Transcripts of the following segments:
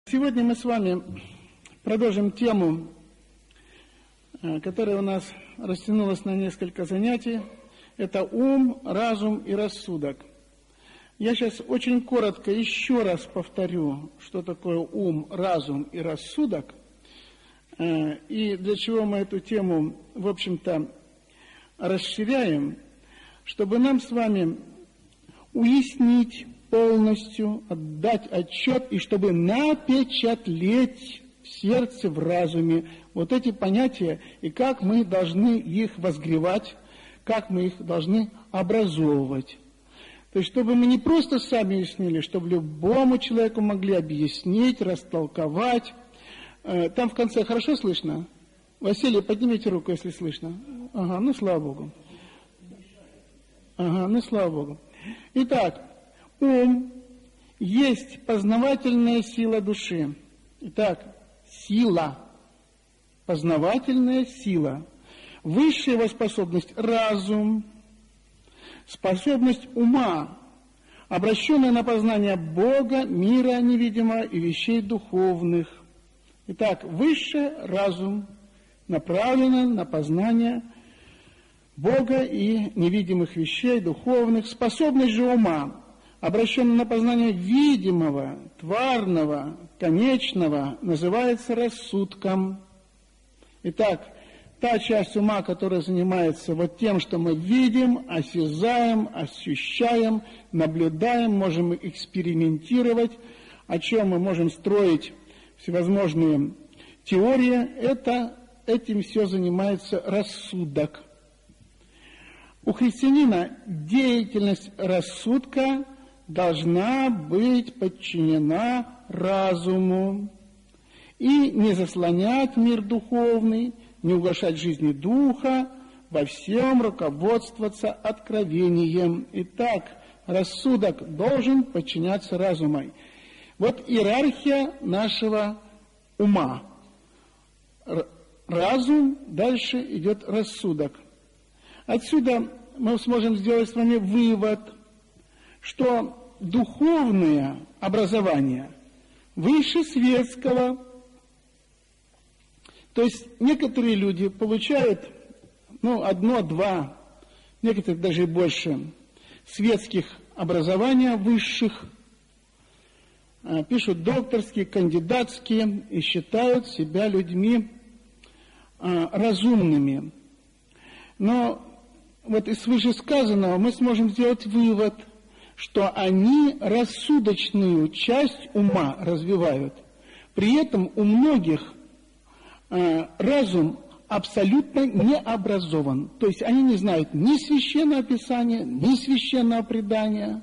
Сегодня мы с вами продолжим тему, которая у нас растянулась на несколько занятий. Это ум, разум и рассудок. Я сейчас очень коротко еще раз повторю, что такое ум, разум и рассудок, и для чего мы эту тему, в общем-то, расширяем, чтобы нам с вами уяснить полностью, отдать отчет, и чтобы напечатлеть в сердце, в разуме вот эти понятия, и как мы должны их возгревать, как мы их должны образовывать. То есть, чтобы мы не просто сами уяснили, чтобы любому человеку могли объяснить, растолковать. Там в конце хорошо слышно? Василий, поднимите руку, если слышно. Ага, ну слава Богу. Ага, ну слава Богу. Итак, ум есть познавательная сила души. Итак, сила, познавательная сила. Высшая его способность – разум, способность ума, обращенная на познание Бога, мира невидимого и вещей духовных. Итак, высший разум, направленный на познание Бога и невидимых вещей духовных. Способность же ума, обращенная на познание видимого, тварного, конечного, называется рассудком. Итак, та часть ума, которая занимается вот тем, что мы видим, осязаем, ощущаем, наблюдаем, можем экспериментировать, о чем мы можем строить всевозможные теории, этим все занимается рассудок. У христианина деятельность рассудка должна быть подчинена разуму и не заслонять мир духовный, не угошать жизни духа, во всем руководствоваться откровением. Итак, рассудок должен подчиняться разуму. Вот иерархия нашего ума. Разум, дальше идет рассудок. Отсюда мы сможем сделать с вами вывод, что духовное образование выше светского. То есть некоторые люди получают, одно-два, некоторые даже и больше, светских образований высших, пишут докторские, кандидатские и считают себя людьми разумными. Но вот из вышесказанного мы сможем сделать вывод, что они рассудочную часть ума развивают. При этом у многих разум абсолютно не образован. То есть они не знают ни священного писания, ни священного предания.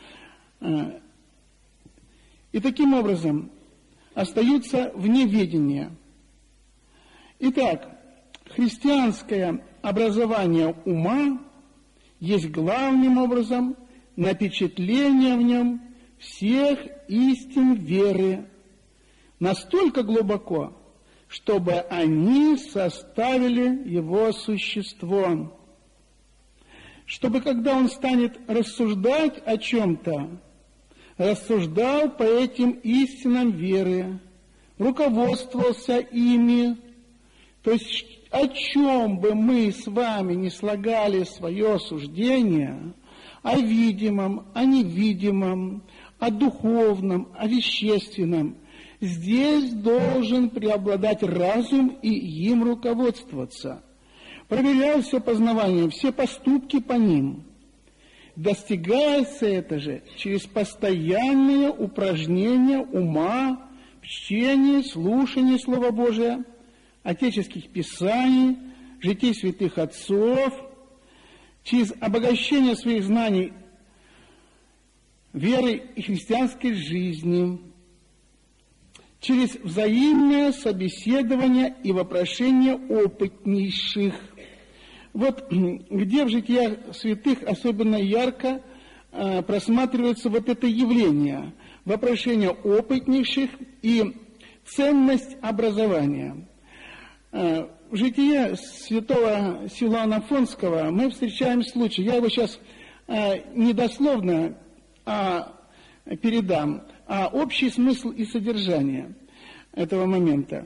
И таким образом остаются в неведении. Итак, христианское образование ума есть главным образом напечатление в нем всех истин веры настолько глубоко, чтобы они составили его существо. Чтобы, когда он станет рассуждать о чем-то, рассуждал по этим истинам веры, руководствовался ими. То есть, о чем бы мы с вами не слагали свое суждение, о видимом, о невидимом, о духовном, о вещественном, здесь должен преобладать разум и им руководствоваться. Проверяя все познавание, все поступки по ним. Достигается это же через постоянные упражнения ума в чтении, слушании Слова Божия, отеческих писаний, житий святых отцов, через обогащение своих знаний веры и христианской жизни, через взаимное собеседование и вопрошение опытнейших. Вот где в житиях святых особенно ярко просматривается вот это явление, вопрошение опытнейших и ценность образования. В житие святого Силуана Афонского мы встречаем случай, я его сейчас не дословно передам, а общий смысл и содержание этого момента.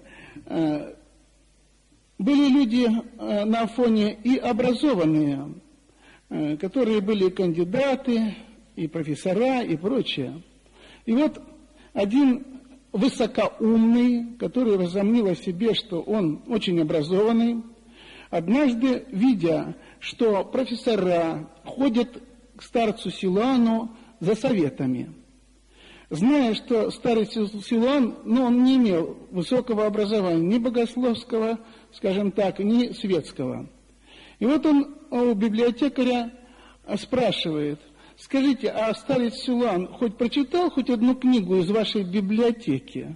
Были люди на Афоне и образованные, которые были кандидаты, и профессора, и прочее. И вот один высокоумный, который возомнил о себе, что он очень образованный, однажды, видя, что профессора ходят к старцу Силуану за советами, зная, что старец Силуан, он не имел высокого образования, ни богословского, скажем так, ни светского. И вот он у библиотекаря спрашивает: скажите, а старец Силуан хоть прочитал хоть одну книгу из вашей библиотеки?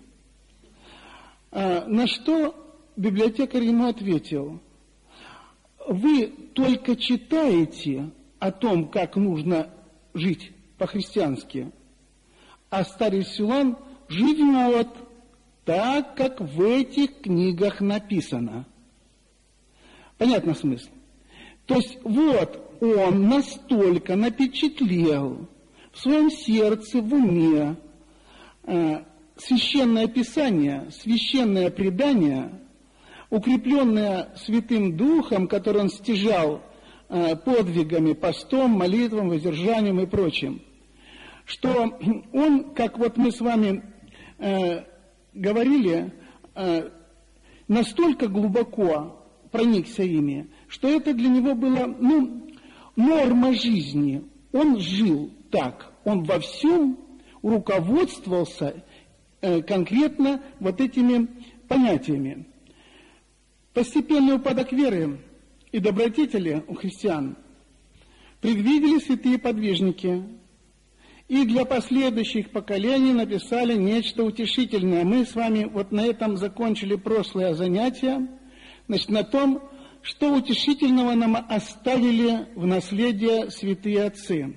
На что библиотекарь ему ответил: вы только читаете о том, как нужно жить по-христиански, а старец Силуан живет так, как в этих книгах написано. Понятно смысл? То есть вот он настолько напечатлел в своем сердце, в уме священное писание, священное предание, укрепленное Святым Духом, который он стяжал подвигами, постом, молитвом, воздержанием и прочим, что он, как вот мы с вами говорили, настолько глубоко проникся ими, что это для него было, норма жизни. Он жил так, он во всем руководствовался конкретно вот этими понятиями. Постепенный упадок веры и добродетели у христиан предвидели святые подвижники, и для последующих поколений написали нечто утешительное. Мы с вами вот на этом закончили прошлое занятие, значит, на том, что утешительного нам оставили в наследие святые отцы.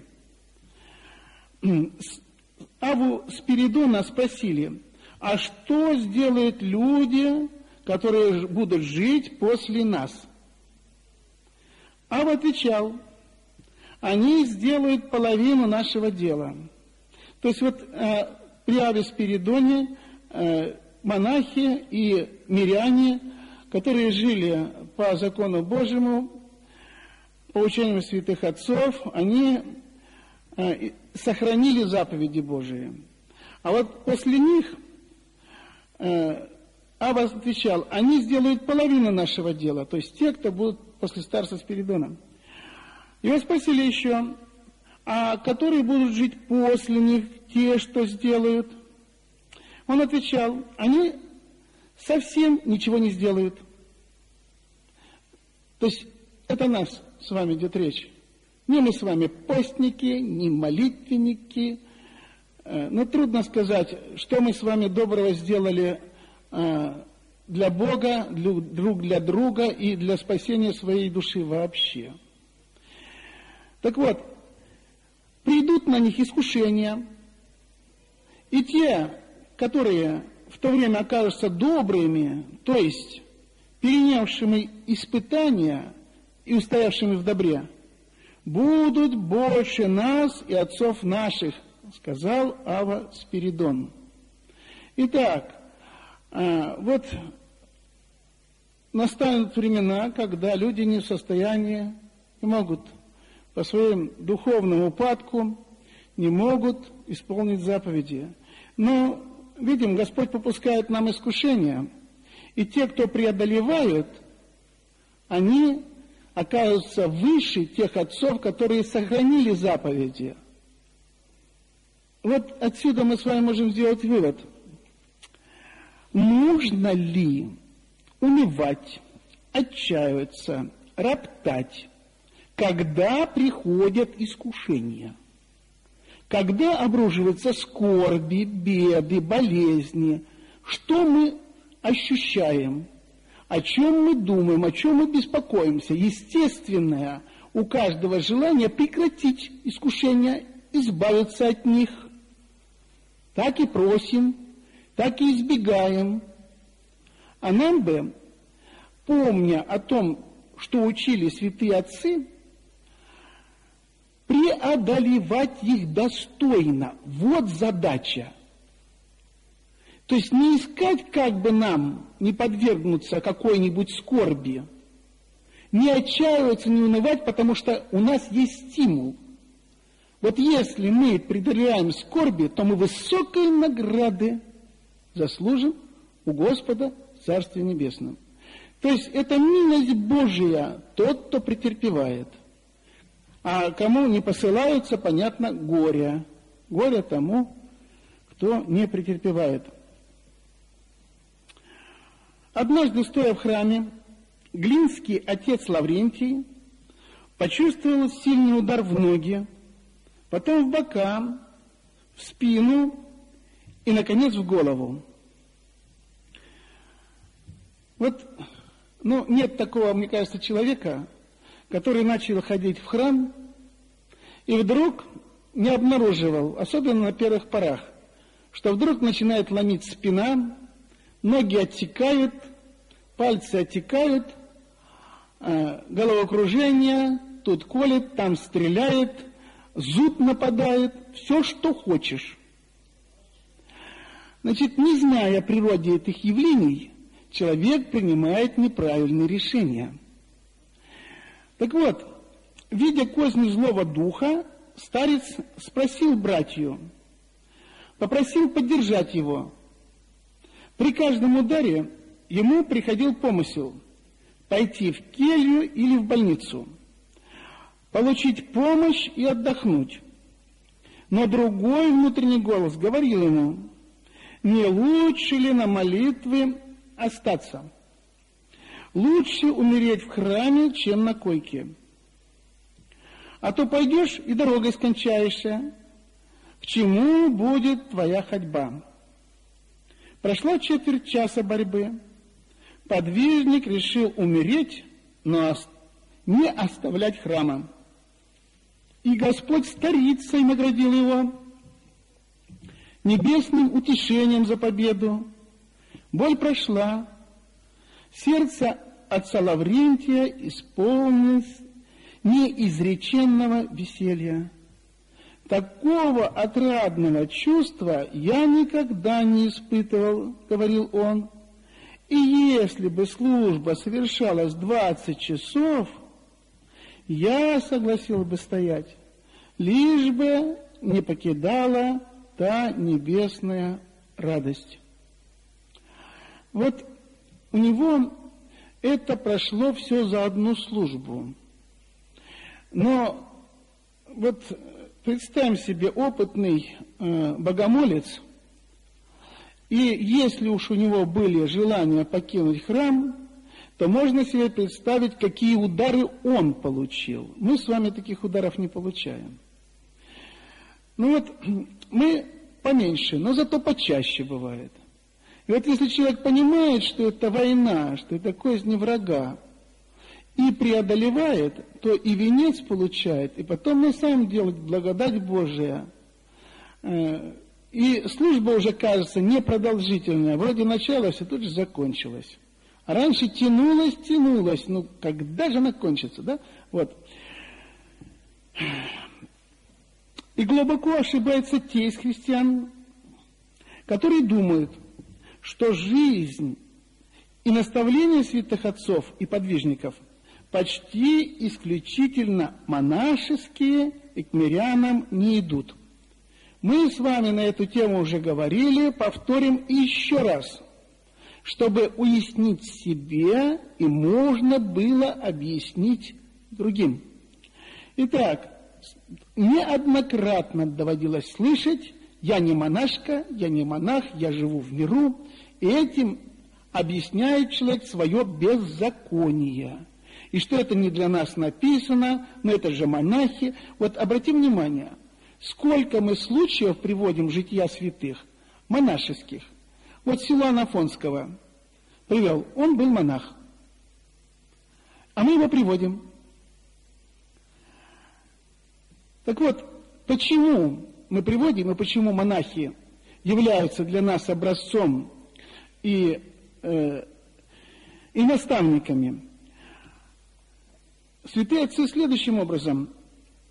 Аву Спиридона спросили: а что сделают люди, которые будут жить после нас? Ава отвечал: они сделают половину нашего дела. То есть вот при Аве Спиридоне монахи и миряне, которые жили по закону Божьему, по учению святых отцов, они сохранили заповеди Божии. А вот после них Ава отвечал: они сделают половину нашего дела, то есть те, кто будут после старца Спиридона. Его спросили еще: а которые будут жить после них, те, что сделают? Он отвечал: они совсем ничего не сделают. То есть это нас с вами идет речь. Не мы с вами постники, не молитвенники. Но трудно сказать, что мы с вами доброго сделали для Бога, друг для друга и для спасения своей души вообще. Так вот, придут на них искушения, и те, которые в то время окажутся добрыми, то есть перенявшими испытания и устоявшими в добре, будут больше нас и отцов наших, сказал Ава Спиридон. Итак, вот настанут времена, когда люди не в состоянии, не могут по своему духовному упадку, не могут исполнить заповеди. Но, видим, Господь попускает нам искушения, и те, кто преодолевают, они оказываются выше тех отцов, которые сохранили заповеди. Вот отсюда мы с вами можем сделать вывод. Нужно ли унывать, отчаиваться, роптать, когда приходят искушения? Когда обрушиваются скорби, беды, болезни, что мы ощущаем? О чем мы думаем, о чем мы беспокоимся? Естественное у каждого желание прекратить искушения, избавиться от них. Так и просим, так и избегаем. А нам бы, помня о том, что учили святые отцы, преодолевать их достойно. Вот задача. То есть не искать, как бы нам не подвергнуться какой-нибудь скорби, не отчаиваться, не унывать, потому что у нас есть стимул. Вот если мы преодолеваем скорби, то мы высокой награды заслужим у Господа в Царстве Небесном. То есть это милость Божия, тот, кто претерпевает. А кому не посылаются, понятно, горе. Горе тому, кто не претерпевает. Однажды, стоя в храме, глинский отец Лаврентий почувствовал сильный удар в ноги, потом в бока, в спину и, наконец, в голову. Вот, нет такого, мне кажется, человека, который начал ходить в храм и вдруг не обнаруживал, особенно на первых порах, что вдруг начинает ломить спина, ноги оттекают, пальцы оттекают, головокружение, тут колет, там стреляет, зуд нападает, все, что хочешь. Значит, не зная о природе этих явлений, человек принимает неправильные решения. Так вот, видя козни злого духа, старец спросил братью, попросил поддержать его. При каждом ударе ему приходил помысел пойти в келью или в больницу, получить помощь и отдохнуть. Но другой внутренний голос говорил ему, не лучше ли на молитвы остаться? Лучше умереть в храме, чем на койке. А то пойдешь и дорогой скончаешься. К чему будет твоя ходьба? Прошла четверть часа борьбы. Подвижник решил умереть, но не оставлять храма. И Господь старицей наградил его небесным утешением за победу. Боль прошла. Сердце отца Лаврентия исполнилось неизреченного веселья. Такого отрадного чувства я никогда не испытывал, говорил он. И если бы служба совершалась 20 часов, я согласился бы стоять, лишь бы не покидала та небесная радость. Вот у него это прошло все за одну службу. Но вот представим себе опытный богомолец, и если уж у него были желания покинуть храм, то можно себе представить, какие удары он получил. Мы с вами таких ударов не получаем. Мы поменьше, но зато почаще бывает. И вот если человек понимает, что это война, что это козни врага, и преодолевает, то и венец получает, и потом на самом деле благодать Божия. И служба уже кажется непродолжительная, вроде начала, все тут же закончилось. А раньше тянулось, когда же она кончится, да? Вот. И глубоко ошибаются те из христиан, которые думают, что жизнь и наставления святых отцов и подвижников почти исключительно монашеские и к мирянам не идут. Мы с вами на эту тему уже говорили, повторим еще раз, чтобы уяснить себе и можно было объяснить другим. Итак, неоднократно доводилось слышать, я не монашка, я не монах, я живу в миру, и этим объясняет человек свое беззаконие. И что это не для нас написано, но это же монахи. Вот обратим внимание, сколько мы случаев приводим в жития святых, монашеских. Вот Силуана Афонского привел, он был монах. А мы его приводим. Так вот, почему мы приводим, и почему монахи являются для нас образцом и наставниками? Святые отцы следующим образом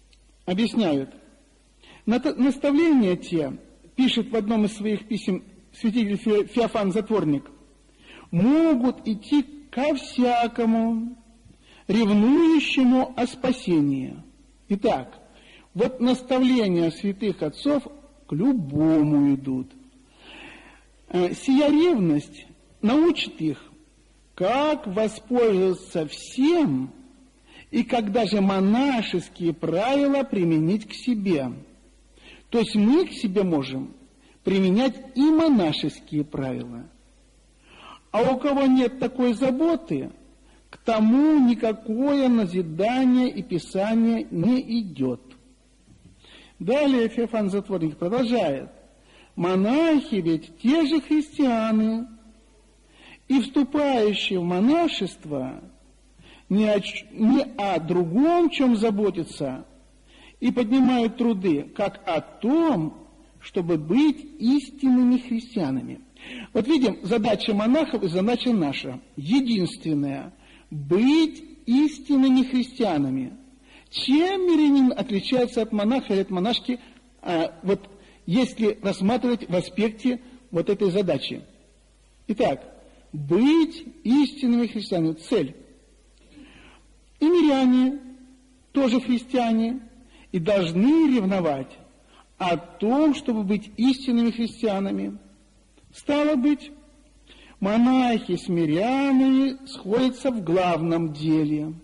объясняют. Наставления те, пишет в одном из своих писем святитель Феофан Затворник, могут идти ко всякому, ревнующему о спасении. Итак, вот наставления святых отцов к любому идут. Сия ревность научит их, как воспользоваться всем и когда же монашеские правила применить к себе. То есть мы к себе можем применять и монашеские правила. А у кого нет такой заботы, к тому никакое назидание и писание не идет. Далее Феофан Затворник продолжает. Монахи ведь те же христиане, и вступающие в монашество не о другом чем заботятся и поднимают труды, как о том, чтобы быть истинными христианами. Вот видим, задача монахов и задача наша единственная – быть истинными христианами. Чем мирянин отличается от монаха или от монашки, вот если рассматривать в аспекте вот этой задачи? Итак, быть истинными христианами – цель. И миряне, тоже христиане, и должны ревновать о том, чтобы быть истинными христианами. Стало быть, монахи с мирянами сходятся в главном деле.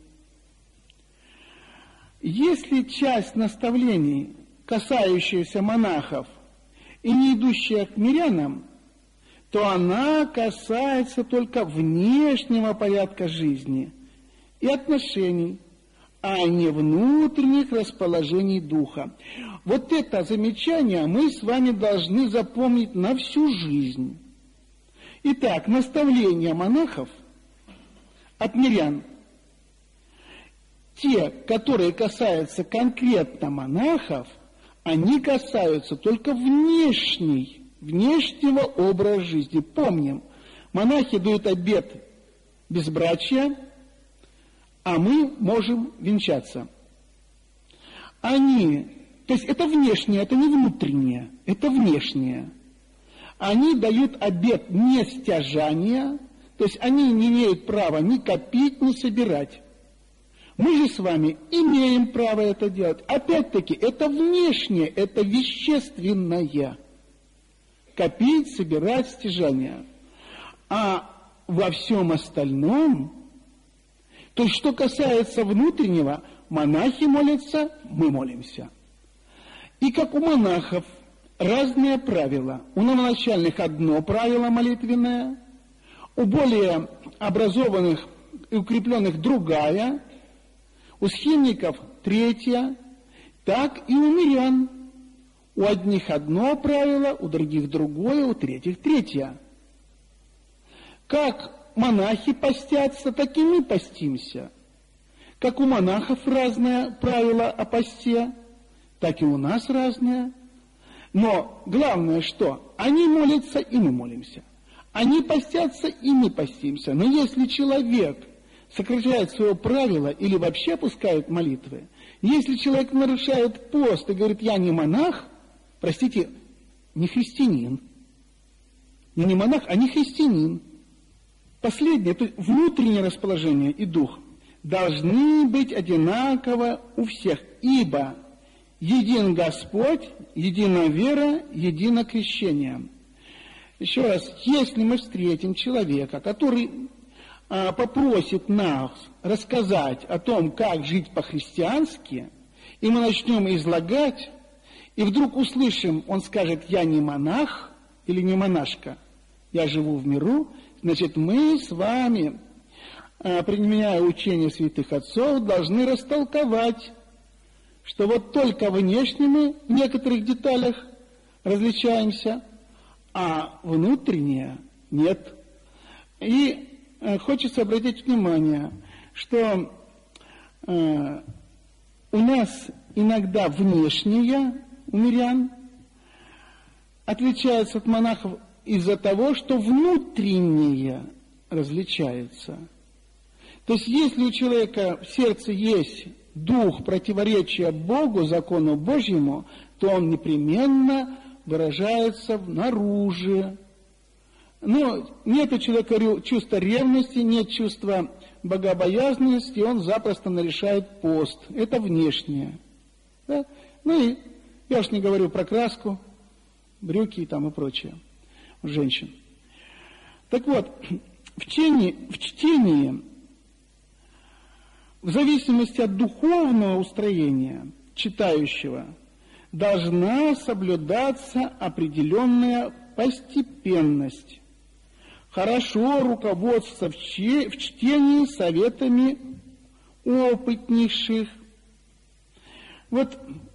Если часть наставлений, касающаяся монахов и не идущая к мирянам, то она касается только внешнего порядка жизни и отношений, а не внутренних расположений духа. Вот это замечание мы с вами должны запомнить на всю жизнь. Итак, наставления монахов от мирян, те, которые касаются конкретно монахов, они касаются только внешнего образа жизни. Помним, монахи дают обет безбрачия, а мы можем венчаться. То есть это внешнее, это не внутреннее, это внешнее. Они дают обет нестяжания, то есть они не имеют права ни копить, ни собирать. Мы же с вами имеем право это делать. Опять-таки, это внешнее, это вещественное. Копить, собирать, стяжание. А во всем остальном, то есть что касается внутреннего, монахи молятся, мы молимся. И как у монахов разные правила. У новоначальных одно правило молитвенное, у более образованных и укрепленных другая, у схимников третье, так и у мирян. У одних одно правило, у других другое, у третьих третье. Как монахи постятся, так и мы постимся. Как у монахов разное правило о посте, так и у нас разное. Но главное, что они молятся, и мы молимся. Они постятся, и мы постимся. Но если человек сокращает свое правило или вообще опускает молитвы, если человек нарушает пост и говорит, я не монах, простите, не христианин. Не монах, а не христианин. Последнее, то есть внутреннее расположение и дух должны быть одинаково у всех, ибо един Господь, едина вера, едино крещение. Еще раз, если мы встретим человека, который попросит нас рассказать о том, как жить по-христиански, и мы начнем излагать, и вдруг услышим, он скажет, я не монах или не монашка, я живу в миру, значит, мы с вами, применяя учение святых отцов, должны растолковать, что вот только внешне мы в некоторых деталях различаемся, а внутреннее нет. И хочется обратить внимание, что у нас иногда внешнее у мирян отличается от монахов из-за того, что внутреннее различается. То есть, если у человека в сердце есть дух противоречия Богу, закону Божьему, то он непременно выражается внаружи. Но нет у человека чувства ревности, нет чувства богобоязненности, он запросто нарешает пост. Это внешнее. Да? Ну и я уж не говорю про краску, брюки там и прочее у женщин. Так вот, в чтении, в зависимости от духовного устроения читающего, должна соблюдаться определенная постепенность. Хорошо руководствоваться в чтении советами опытнейших. Вот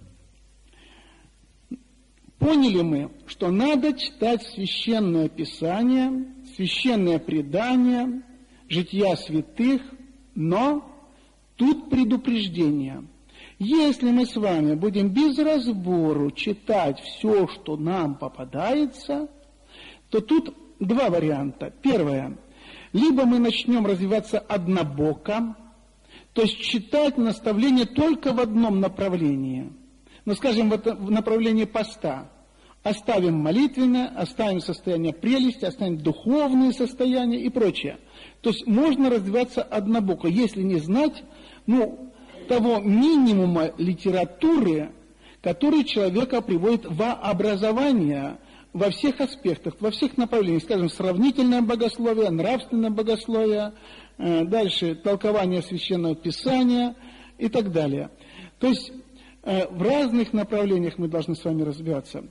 поняли мы, что надо читать Священное Писание, Священное Предание, жития святых, но тут предупреждение. Если мы с вами будем без разбору читать все, что нам попадается, то тут два варианта. Первое. Либо мы начнем развиваться однобоко, то есть читать наставления только в одном направлении. Ну, скажем, в направлении поста. Оставим молитвенное, оставим состояние прелести, оставим духовные состояния и прочее. То есть можно развиваться однобоко, если не знать, того минимума литературы, который человека приводит в образование во всех аспектах, во всех направлениях, скажем, сравнительное богословие, нравственное богословие, дальше толкование Священного Писания и так далее. То есть в разных направлениях мы должны с вами развиваться.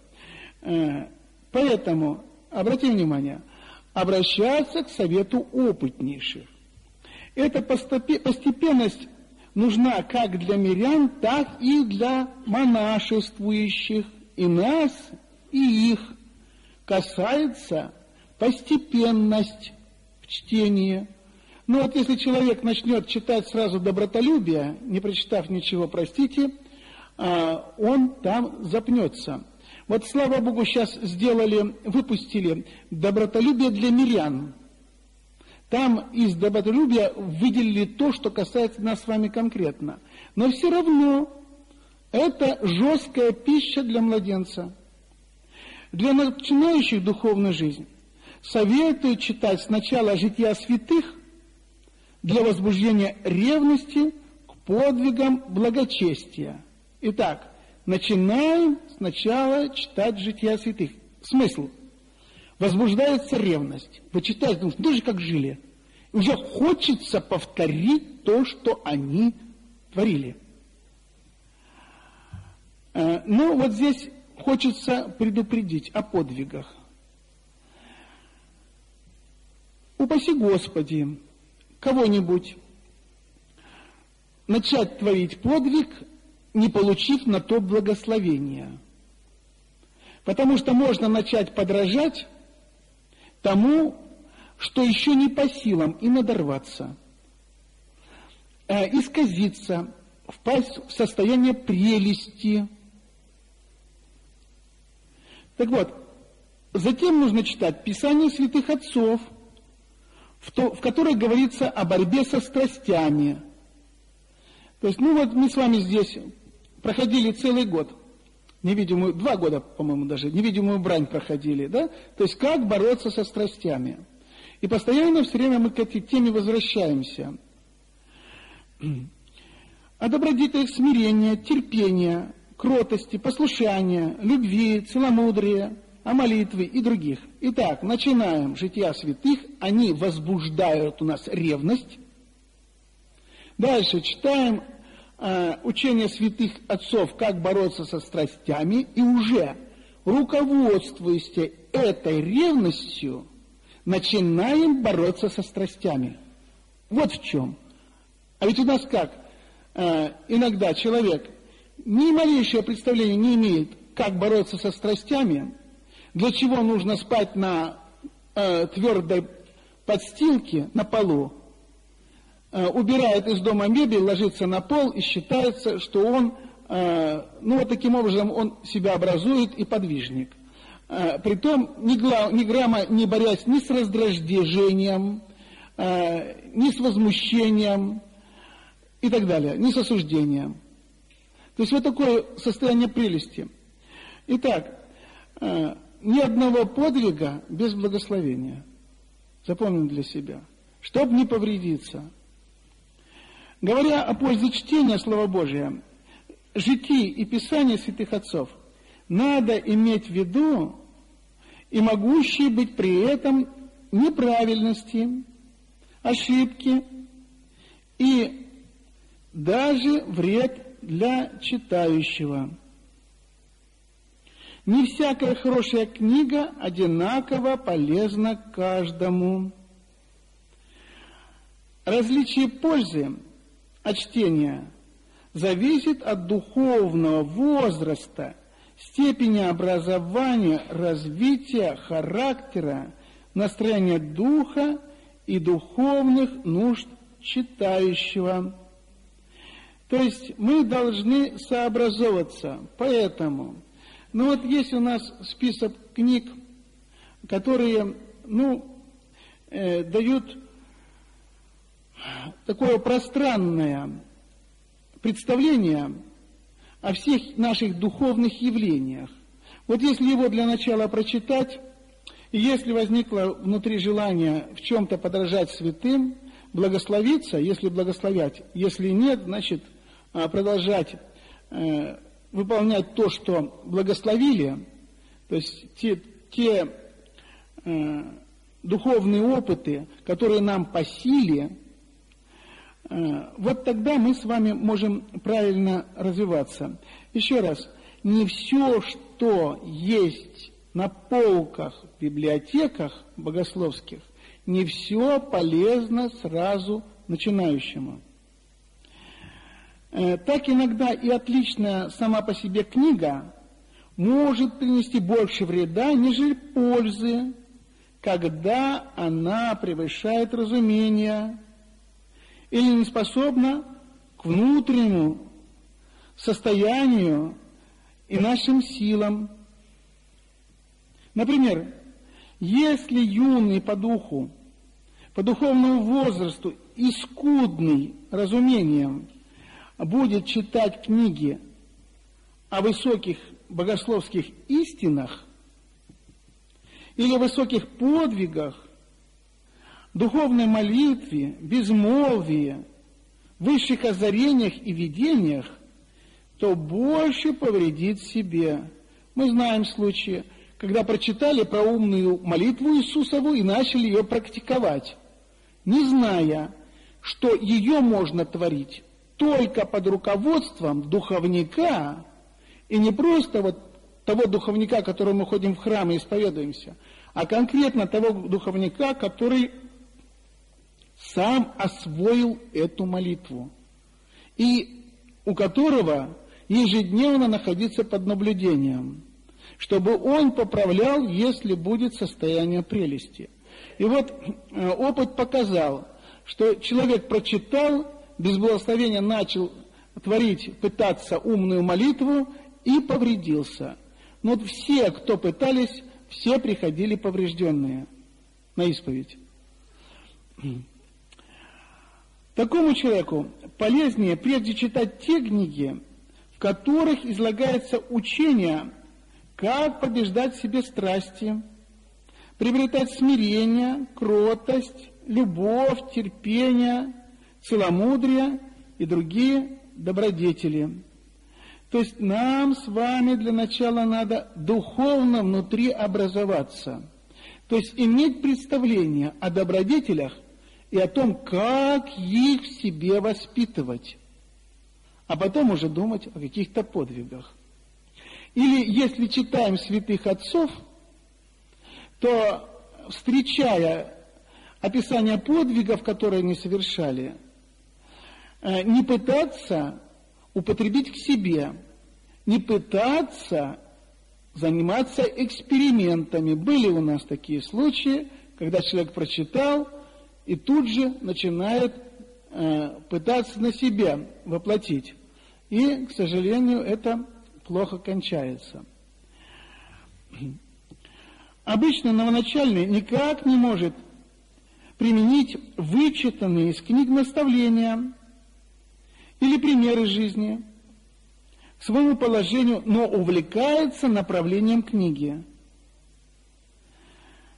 Поэтому, обратите внимание, обращаться к совету опытнейших. Эта постепенность нужна как для мирян, так и для монашествующих, и нас, и их. Касается постепенность в чтении. Ну вот если человек начнет читать сразу добротолюбие, не прочитав ничего, простите, он там запнется. Вот, слава Богу, сейчас выпустили добротолюбие для мирян. Там из добротолюбия выделили то, что касается нас с вами конкретно. Но все равно это жесткая пища для младенца. Для начинающих духовную жизнь советую читать сначала жития святых для возбуждения ревности к подвигам благочестия. Итак, начинаем сначала читать жития святых. Смысл? Возбуждается ревность. Вы читаете, думаете, даже как жили. Уже хочется повторить то, что они творили. Но вот здесь хочется предупредить о подвигах. Упаси Господи, кого-нибудь начать творить подвиг, не получив на то благословения. Потому что можно начать подражать тому, что еще не по силам, и надорваться, исказиться, впасть в состояние прелести. Так вот, затем нужно читать Писание святых отцов, в которых говорится о борьбе со страстями. То есть, мы с вами здесь проходили целый год, 2 года, по-моему, даже, невидимую брань проходили, да? То есть, как бороться со страстями. И постоянно все время мы к этой теме возвращаемся. О добродетелях смирения, терпения, кротости, послушания, любви, целомудрия, о молитве и других. Итак, начинаем жития святых, они возбуждают у нас ревность. Дальше читаем учение святых отцов, как бороться со страстями, и уже, руководствуясь этой ревностью, начинаем бороться со страстями. Вот в чем. А ведь у нас как? Иногда человек ни малейшее представление не имеет, как бороться со страстями, для чего нужно спать на твердой подстилке на полу, убирает из дома мебель, ложится на пол и считается, что он, таким образом он себя образует и подвижник. Притом ни грамма не борясь ни с раздражением, ни с возмущением и так далее, ни с осуждением. То есть вот такое состояние прелести. Итак, ни одного подвига без благословения. Запомним для себя. Чтоб не повредиться. Говоря о пользе чтения Слова Божия, житий и писания святых отцов, надо иметь в виду и могущие быть при этом неправильности, ошибки и даже вред для читающего. Не всякая хорошая книга одинаково полезна каждому. Различие пользы от чтения зависит от духовного возраста, степени образования, развития характера, настроения духа и духовных нужд читающего. То есть мы должны сообразовываться. Поэтому, есть у нас список книг, которые, дают такое пространное представление о всех наших духовных явлениях. Вот если его для начала прочитать, и если возникло внутри желание в чем-то подражать святым, благословиться, если благословять, если нет, значит, продолжать выполнять то, что благословили, то есть те духовные опыты, которые нам по силе, вот тогда мы с вами можем правильно развиваться. Еще раз, не все, что есть на полках в библиотеках богословских, не все полезно сразу начинающему. Так иногда и отличная сама по себе книга может принести больше вреда, нежели пользы, когда она превышает разумение или не способна к внутреннему состоянию и нашим силам. Например, если юный по духу, по духовному возрасту и скудный разумением будет читать книги о высоких богословских истинах или высоких подвигах, духовной молитве, безмолвии, высших озарениях и видениях, то больше повредит себе. Мы знаем случаи, когда прочитали про умную молитву Иисусову и начали ее практиковать, не зная, что ее можно творить только под руководством духовника, и не просто того духовника, которому мы ходим в храм и исповедуемся, а конкретно того духовника, который сам освоил эту молитву, и у которого ежедневно находиться под наблюдением, чтобы он поправлял, если будет состояние прелести. И вот опыт показал, что человек прочитал, без благословения начал творить, пытаться умную молитву и повредился. Но все, кто пытались, все приходили поврежденные на исповедь. Такому человеку полезнее прежде читать те книги, в которых излагается учение, как побеждать в себе страсти, приобретать смирение, кротость, любовь, терпение, целомудрие и другие добродетели. То есть нам с вами для начала надо духовно внутри образоваться, то есть иметь представление о добродетелях и о том, как их в себе воспитывать, а потом уже думать о каких-то подвигах. Или если читаем святых отцов, то, встречая описание подвигов, которые они совершали, не пытаться употребить к себе, не пытаться заниматься экспериментами. Были у нас такие случаи, когда человек прочитал и тут же начинает пытаться на себя воплотить. И, к сожалению, это плохо кончается. Обычно новоначальный никак не может применить вычитанные из книг наставления или примеры жизни к своему положению, но увлекается направлением книги.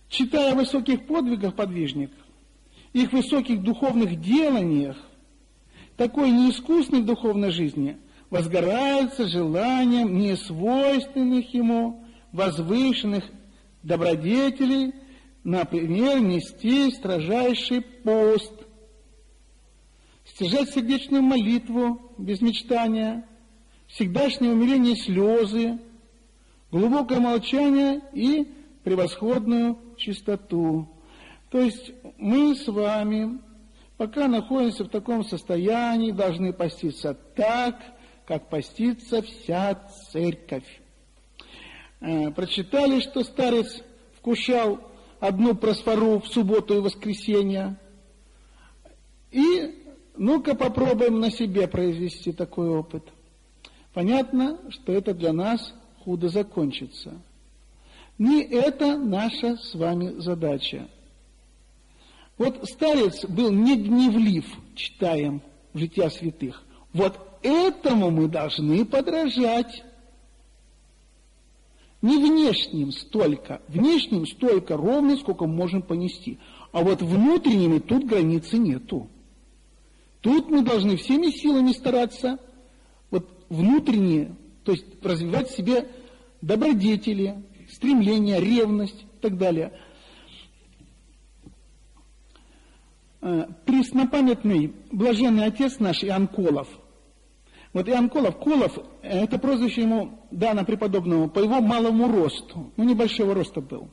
Читая о высоких подвигах подвижников, их высоких духовных деланиях, такой неискусной духовной жизни возгорается желанием несвойственных ему возвышенных добродетелей, например, нести строжайший пост, стяжать сердечную молитву без мечтания, всегдашнее умиление и слезы, глубокое молчание и превосходную чистоту. То есть мы с вами, пока находимся в таком состоянии, должны поститься так, как постится вся церковь. Прочитали, что старец вкушал одну просфору в субботу и воскресенье. И ну-ка попробуем на себе произвести такой опыт. Понятно, что это для нас худо закончится. Не это наша с вами задача. Вот старец был не гневлив, читаем в «Жития святых». Вот этому мы должны подражать. Не внешним столько ровно, сколько можем понести. А вот внутренними тут границы нету. Тут мы должны всеми силами стараться вот внутренние, то есть развивать в себе добродетели, стремления, ревность и так далее. Преснопамятный блаженный отец наш Иоанн Колов. Вот Иоанн Колов, это прозвище ему дано преподобному по его малому росту, небольшого роста был.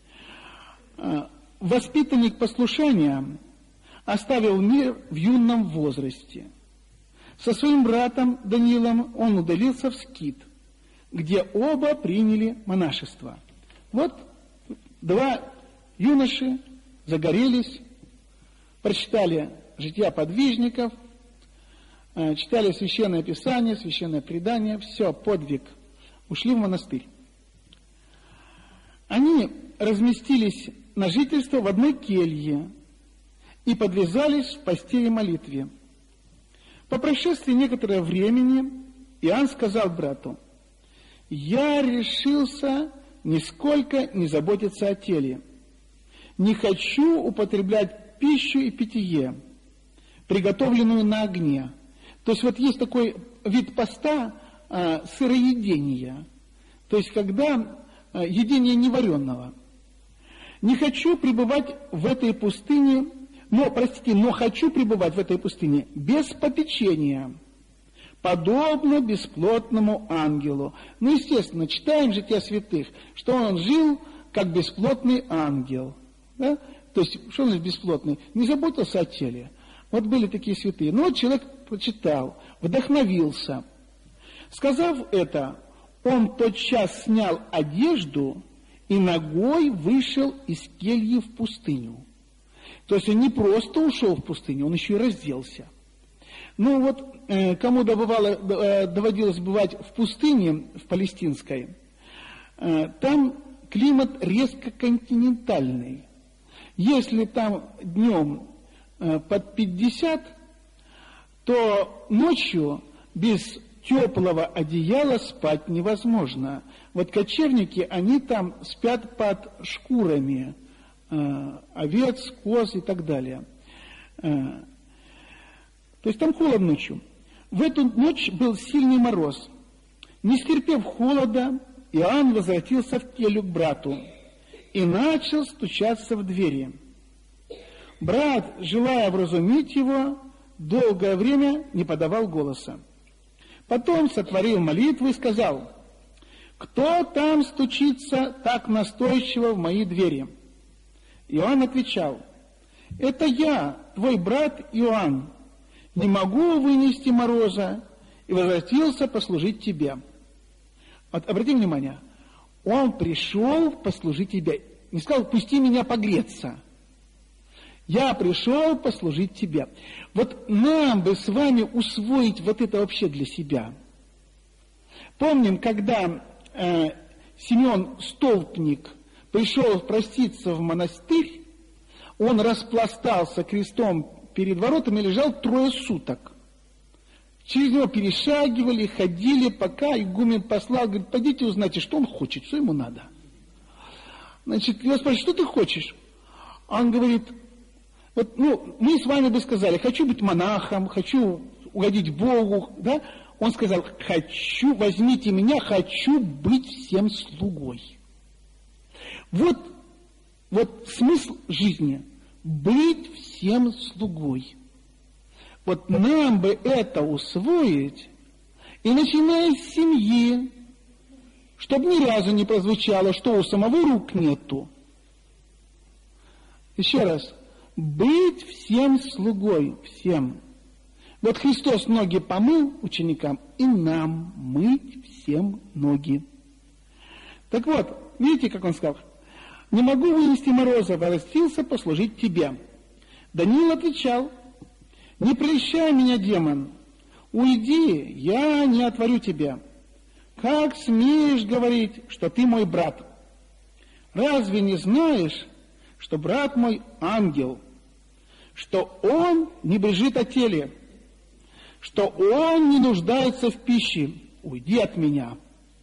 Воспитанник послушания оставил мир в юном возрасте. Со своим братом Даниилом он удалился в Скит, где оба приняли монашество. Вот два юноши загорелись, прочитали жития подвижников, читали Священное Писание, Священное Предание, все, подвиг, ушли в монастырь. Они разместились на жительство в одной келье и подвязались в постели молитве. По прошествии некоторого времени Иоанн сказал брату: «Я решился нисколько не заботиться о теле. Не хочу употреблять пищу и питье, приготовленную на огне». То есть вот есть такой вид поста сыроедения, то есть когда едение неваренного. Не хочу пребывать в этой пустыне, но хочу пребывать в этой пустыне без попечения, подобно бесплотному ангелу. Естественно, читаем Жития святых, что он жил как бесплотный ангел. Да? То есть, что он бесплотный? Не заботился о теле. Вот были такие святые. Но вот человек прочитал, вдохновился. Сказав это, он тотчас снял одежду и ногой вышел из кельи в пустыню. То есть он не просто ушел в пустыню, он еще и разделся. Кому доводилось бывать в пустыне, в палестинской, там климат резко континентальный. Если там днем под 50, то ночью без теплого одеяла спать невозможно. Вот кочевники, они там спят под шкурами овец, коз и так далее. То есть там холодно ночью. В эту ночь был сильный мороз. Не стерпев холода, Иоанн возвратился в келью к брату и начал стучаться в двери. Брат, желая вразумить его, долгое время не подавал голоса. Потом сотворил молитву и сказал: «Кто там стучится так настойчиво в мои двери?» Иоанн отвечал: «Это я, твой брат Иоанн, не могу вынести мороза и возвратился послужить тебе». Вот обрати внимание, он пришел послужить тебе, не сказал: «Пусти меня погреться». Я пришел послужить тебе. Вот нам бы с вами усвоить вот это вообще для себя. Помним, когда Симеон Столпник пришел проститься в монастырь, он распластался крестом перед воротами и лежал 3 суток. Через него перешагивали, ходили, пока игумен послал, говорит: пойдите узнайте, что он хочет, что ему надо. Значит, его спрашивают, что ты хочешь? А он говорит, вот, мы с вами бы сказали, хочу быть монахом, хочу угодить Богу, да? Он сказал, возьмите меня, хочу быть всем слугой. Вот смысл жизни, быть всем слугой. Вот нам бы это усвоить, и начиная с семьи, чтобы ни разу не прозвучало, что у самого рук нету. Еще раз, быть всем слугой, всем. Вот Христос ноги помыл ученикам, и нам мыть всем ноги. Так вот, видите, как он сказал? Не могу вынести мороза, воротился послужить тебе. Даниил отвечал, не прельщай меня, демон, уйди, я не отворю тебя. Как смеешь говорить, что ты мой брат? Разве не знаешь, что брат мой ангел, что он не бежит о теле, что он не нуждается в пище? Уйди от меня.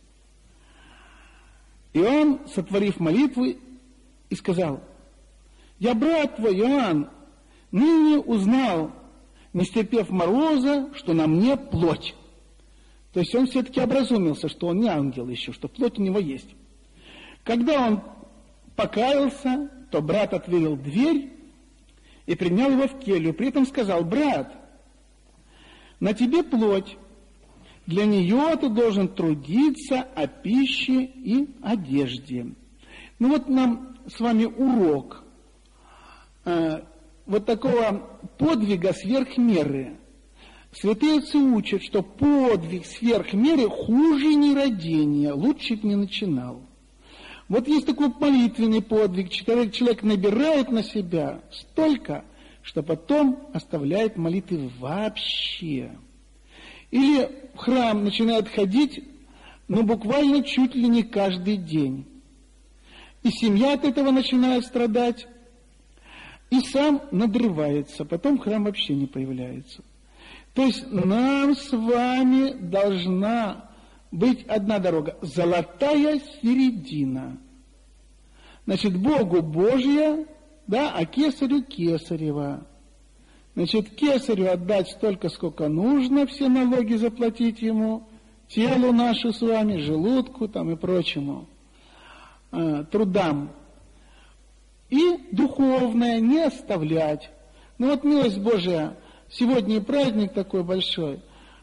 И он, сотворив молитвы, и сказал, я брат твой, Иоанн, ныне узнал, не стерпев мороза, что на мне плоть. То есть он все-таки образумился, что он не ангел еще, что плоть у него есть. Когда он покаялся, то брат отворил дверь и принял его в келью. При этом сказал, брат, на тебе плоть, для нее ты должен трудиться о пище и одежде. Ну вот нам с вами урок вот такого подвига сверх меры. Святые отцы учат, что подвиг сверх меры хуже нерадения, лучше бы не начинал. Вот есть такой молитвенный подвиг, человек набирает на себя столько, что потом оставляет молитвы вообще. Или в храм начинает ходить, буквально чуть ли не каждый день. И семья от этого начинает страдать, и сам надрывается, потом храм вообще не появляется. То есть нам с вами должна быть одна дорога, золотая середина. Значит, Богу Божья, да, а кесарю кесарева. Значит, кесарю отдать столько, сколько нужно, все налоги заплатить ему, телу нашу с вами, желудку там и прочему, трудам. И духовное не оставлять. Ну вот милость Божия, сегодня праздник такой большой.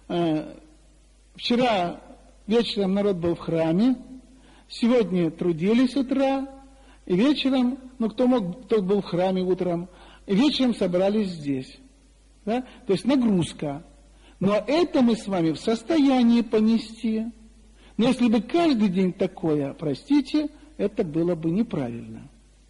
Вчера вечером народ был в храме, сегодня трудились с утра, и вечером, кто был в храме утром, и вечером собрались здесь. Да? То есть нагрузка. Но это мы с вами в состоянии понести. Но если бы каждый день такое, простите, это было бы неправильно.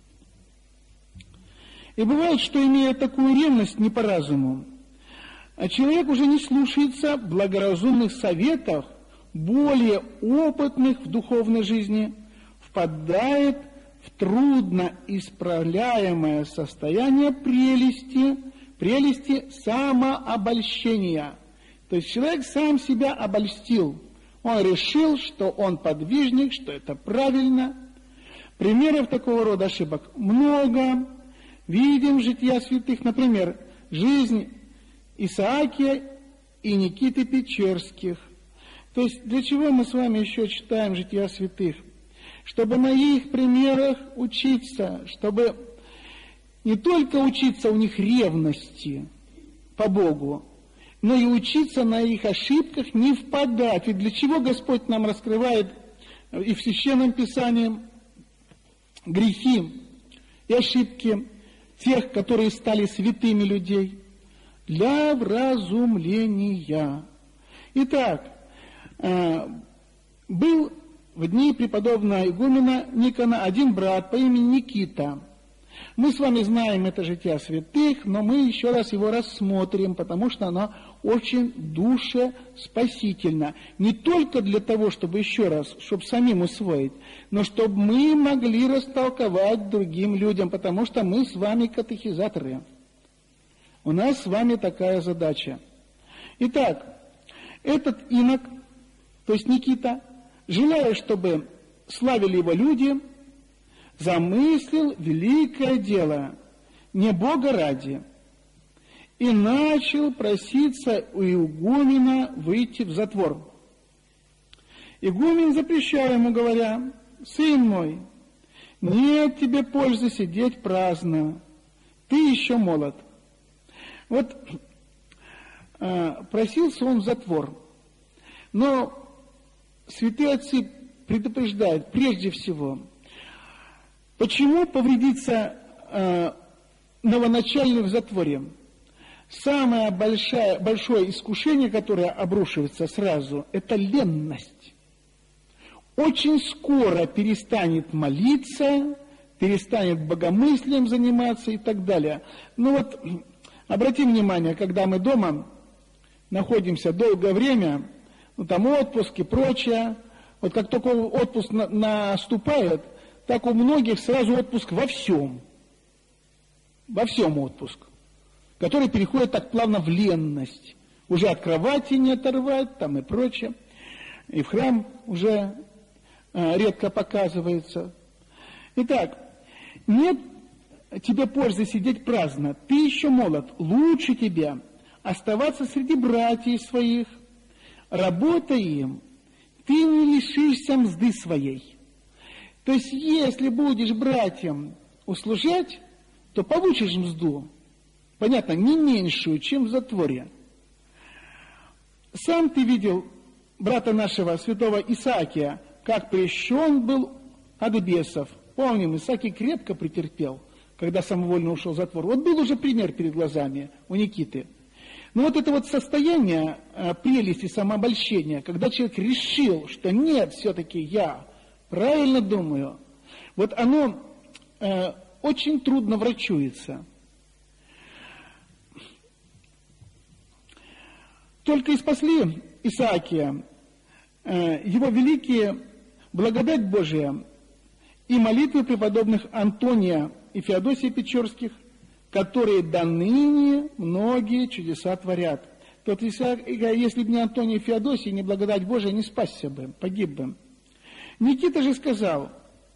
И бывает, что, имея такую ревность не по разуму, человек уже не слушается благоразумных советов более опытных в духовной жизни, впадает в трудно исправляемое состояние прелести самообольщения. То есть человек сам себя обольстил. Он решил, что он подвижник, что это правильно. Примеров такого рода ошибок много. Видим жития святых, например, жизнь Исаакия и Никиты Печерских. То есть для чего мы с вами еще читаем жития святых? Чтобы на их примерах учиться, чтобы не только учиться у них ревности по Богу, но и учиться на их ошибках не впадать. Ведь для чего Господь нам раскрывает и в Священном Писании грехи и ошибки тех, которые стали святыми людей? Для вразумления. Итак, был в дни преподобного игумена Никона один брат по имени Никита. Мы с вами знаем это жития святых, но мы еще раз его рассмотрим, потому что оно очень душеспасительно. Не только для того, чтобы еще раз, чтобы самим усвоить, но чтобы мы могли растолковать другим людям, потому что мы с вами катехизаторы. У нас с вами такая задача. Итак, этот инок, то есть Никита, желая, чтобы славили его люди, замыслил великое дело, не Бога ради, и начал проситься у игумена выйти в затвор. Игумен запрещал ему, говоря: «Сын мой, нет тебе пользы сидеть праздно, ты еще молод». Вот просился он в затвор. Но святые отцы предупреждают, прежде всего, почему повредиться новоначальный в затворе? Самое большое искушение, которое обрушивается сразу, это ленность. Очень скоро перестанет молиться, перестанет богомыслием заниматься и так далее. Ну вот, обратим внимание, когда мы дома находимся долгое время, ну там отпуск и прочее, вот как только отпуск наступает, так у многих сразу отпуск во всем отпуск, который переходит так плавно в ленность. Уже от кровати не оторвать, там и прочее. И в храм уже редко показывается. Итак, нет тебе пользы сидеть праздно, ты еще молод, лучше тебе оставаться среди братьев своих, работая им, ты не лишишься мзды своей. То есть, если будешь братьям услужать, то получишь мзду, понятно, не меньшую, чем в затворе. Сам ты видел брата нашего, святого Исаакия, как прещен был от бесов. Помним, Исаакий крепко претерпел, когда самовольно ушел в затвор. Вот был уже пример перед глазами у Никиты. Но вот это вот состояние прелести, самообольщения, когда человек решил, что нет, все-таки я правильно думаю, вот оно очень трудно врачуется. Только и спасли Исаакия его великие благодать Божия и молитвы преподобных Антония и Феодосия Печорских, которые до ныне многие чудеса творят. Тот если бы не Антоний и Феодосий, не благодать Божия, не спасся бы, погиб бы. Никита же сказал: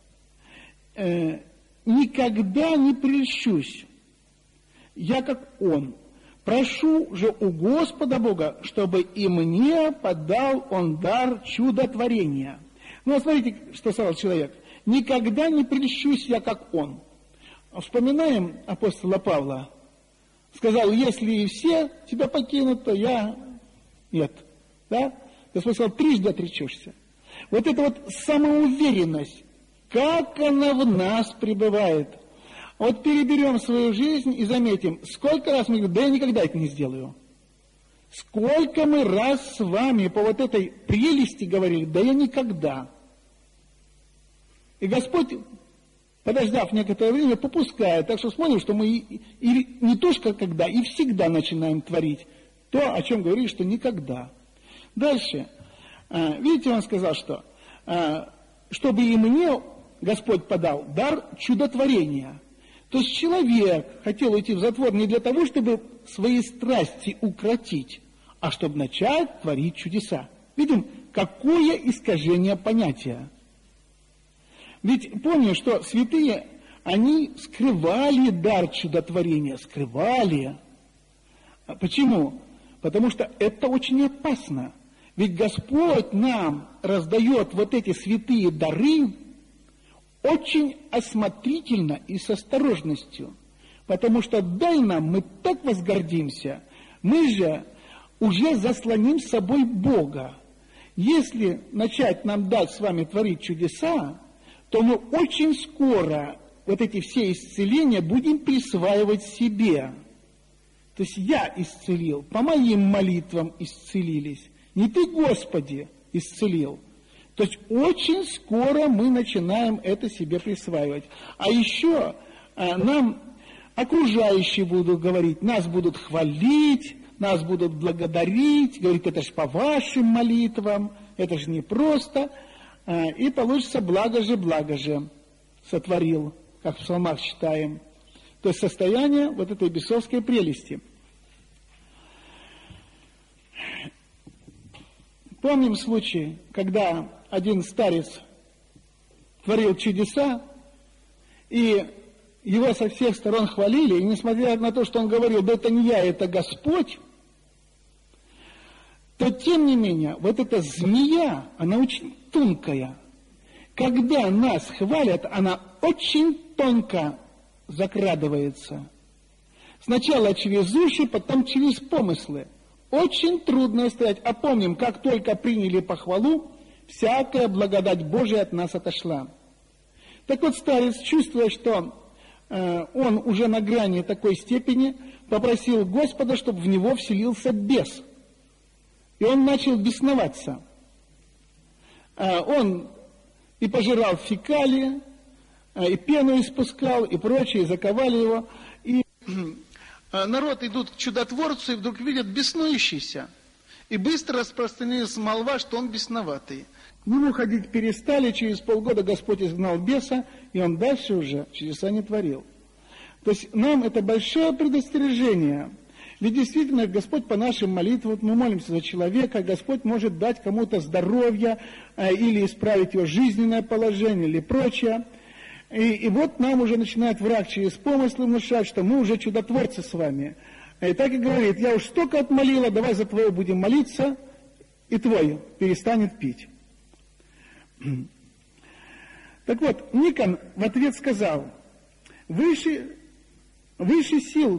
«Никогда не прельщусь, я как он. Прошу же у Господа Бога, чтобы и мне подал он дар чудотворения». Ну, вот смотрите, что сказал человек. «Никогда не прельщусь я, как он». Вспоминаем апостола Павла. Сказал: «Если и все тебя покинут, то я нет». Да? Господь сказал: «Трижды отречешься». Вот эта вот самоуверенность, как она в нас пребывает. Вот переберем свою жизнь и заметим, сколько раз мы говорим: да я никогда это не сделаю. Сколько мы раз с вами по вот этой прелести говорили: да я никогда. И Господь, подождав некоторое время, попускает. Так что смотрим, что мы и не то что когда, и всегда начинаем творить то, о чем говорили, что никогда. Дальше. Видите, он сказал, что чтобы и мне Господь подал дар чудотворения. То есть человек хотел уйти в затвор не для того, чтобы свои страсти укротить, а чтобы начать творить чудеса. Видим, какое искажение понятия. Ведь помню, что святые, они скрывали дар чудотворения, скрывали. Почему? Потому что это очень опасно. Ведь Господь нам раздает вот эти святые дары очень осмотрительно и с осторожностью. Потому что дай нам, мы так возгордимся, мы же уже заслоним с собой Бога. Если начать нам дать с вами творить чудеса, то мы очень скоро вот эти все исцеления будем присваивать себе. То есть я исцелил, по моим молитвам исцелились. Не ты, Господи, исцелил. То есть очень скоро мы начинаем это себе присваивать. А еще нам окружающие будут говорить, нас будут хвалить, нас будут благодарить, говорить: это же по вашим молитвам, это же непросто. И получится благо же сотворил, как в псалмах читаем. То есть состояние вот этой бесовской прелести. Помним случай, когда один старец творил чудеса, и его со всех сторон хвалили, и несмотря на то, что он говорил, да это не я, это Господь, то тем не менее, вот эта змея, она очень тонкая. Когда нас хвалят, она очень тонко закрадывается. Сначала через уши, потом через помыслы. Очень трудно стоять. А помним, как только приняли похвалу, всякая благодать Божия от нас отошла. Так вот, старец, чувствуя, что он уже на грани такой степени, попросил Господа, чтобы в него вселился бес. И он начал бесноваться. Он и пожирал фекалии, и пену испускал, и прочее, и заковали его. И народ идут к чудотворцу, и вдруг видят беснующийся. И быстро распространилась молва, что он бесноватый. К нему ходить перестали, через полгода Господь изгнал беса, и он дальше уже чудеса не творил. То есть нам это большое предостережение. Ведь действительно Господь по нашим молитвам, мы молимся за человека, Господь может дать кому-то здоровье, или исправить его жизненное положение, или прочее. И вот нам уже начинает враг через помыслы внушать, что мы уже чудотворцы с вами. И так и говорит, я уж столько отмолила, давай за твое будем молиться, и твой перестанет пить. Так вот, Никон в ответ сказал, выше сил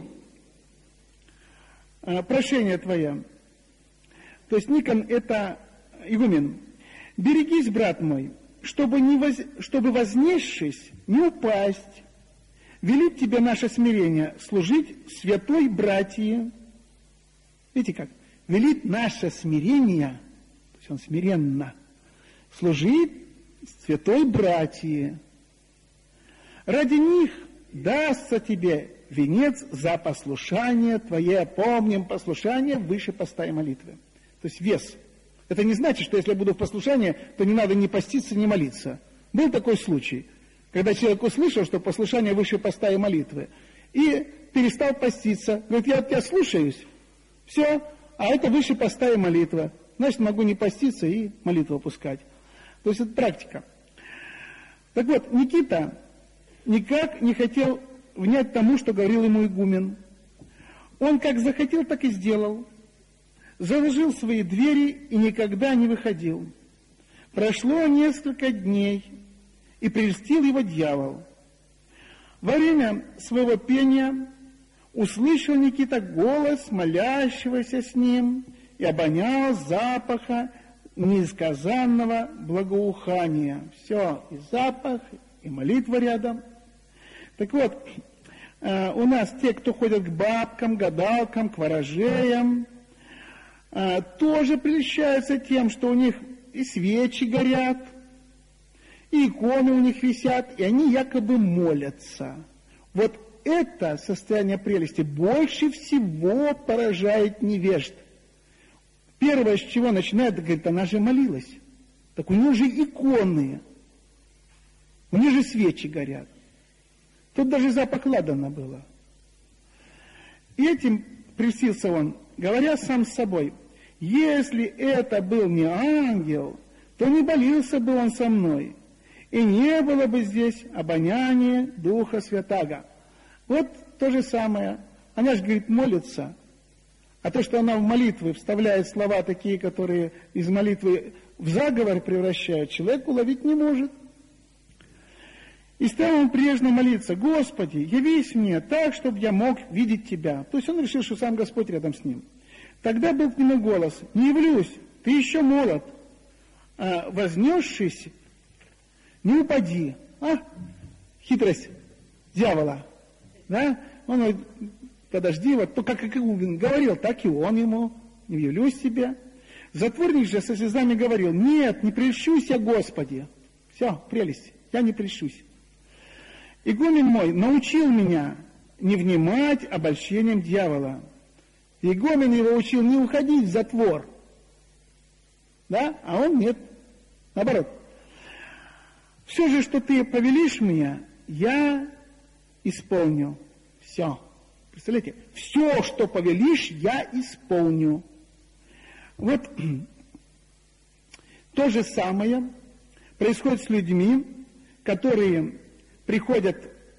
прошение твое. То есть Никон это игумен. Берегись, брат мой, чтобы вознесшись, не упасть. Велит тебе наше смирение служить святой братьи. Видите как? Велит наше смирение, то есть он смиренно, служить святой братьи. Ради них дастся тебе венец за послушание твое. Помним, послушание выше поста и молитвы. То есть вес. Это не значит, что если я буду в послушании, то не надо ни поститься, ни молиться. Был такой случай, когда человек услышал, что послушание выше поста и молитвы, и перестал поститься. Говорит, я от тебя слушаюсь, все, а это выше поста и молитва. Значит, могу не поститься и молитву опускать. То есть это практика. Так вот, Никита никак не хотел внять тому, что говорил ему игумен. Он как захотел, так и сделал. Заложил свои двери и никогда не выходил. Прошло несколько дней, и прельстил его дьявол. Во время своего пения услышал Никита голос молящегося с ним и обонял запаха неисказанного благоухания. Все, и запах, и молитва рядом. Так вот, у нас те, кто ходят к бабкам, гадалкам, к ворожеям, тоже прельщаются тем, что у них и свечи горят, и иконы у них висят, и они якобы молятся. Вот это состояние прелести больше всего поражает невежд. Первое, с чего начинает, говорит, она же молилась. Так у нее же иконы, у нее же свечи горят. Тут даже запах ладана было. И этим прельстился он, говоря сам с собой, если это был не ангел, то не молился бы он со мной, и не было бы здесь обоняния Духа Святаго. Вот то же самое. Она же, говорит, молится, а то, что она в молитвы вставляет слова такие, которые из молитвы в заговор превращают, человек уловить не может. И стал он прежде молиться, Господи, явись мне так, чтобы я мог видеть Тебя. То есть он решил, что сам Господь рядом с ним. Тогда был к нему голос, не явлюсь, ты еще молод, вознесшись, не упади. Хитрость дьявола. Да? Он говорит, подожди, вот то, как игумен говорил, так и он ему, не явлюсь тебе. Затворник же со слезами говорил, нет, не прельщусь я, Господи. Все, прелесть, я не прельщусь. Игумен мой научил меня не внимать обольщением дьявола. Игумен его учил не уходить в затвор. Да? А он нет. Наоборот. Все же, что ты повелишь мне, я исполню. Все. Представляете? Все, что повелишь, я исполню. Вот то же самое происходит с людьми, которые приходят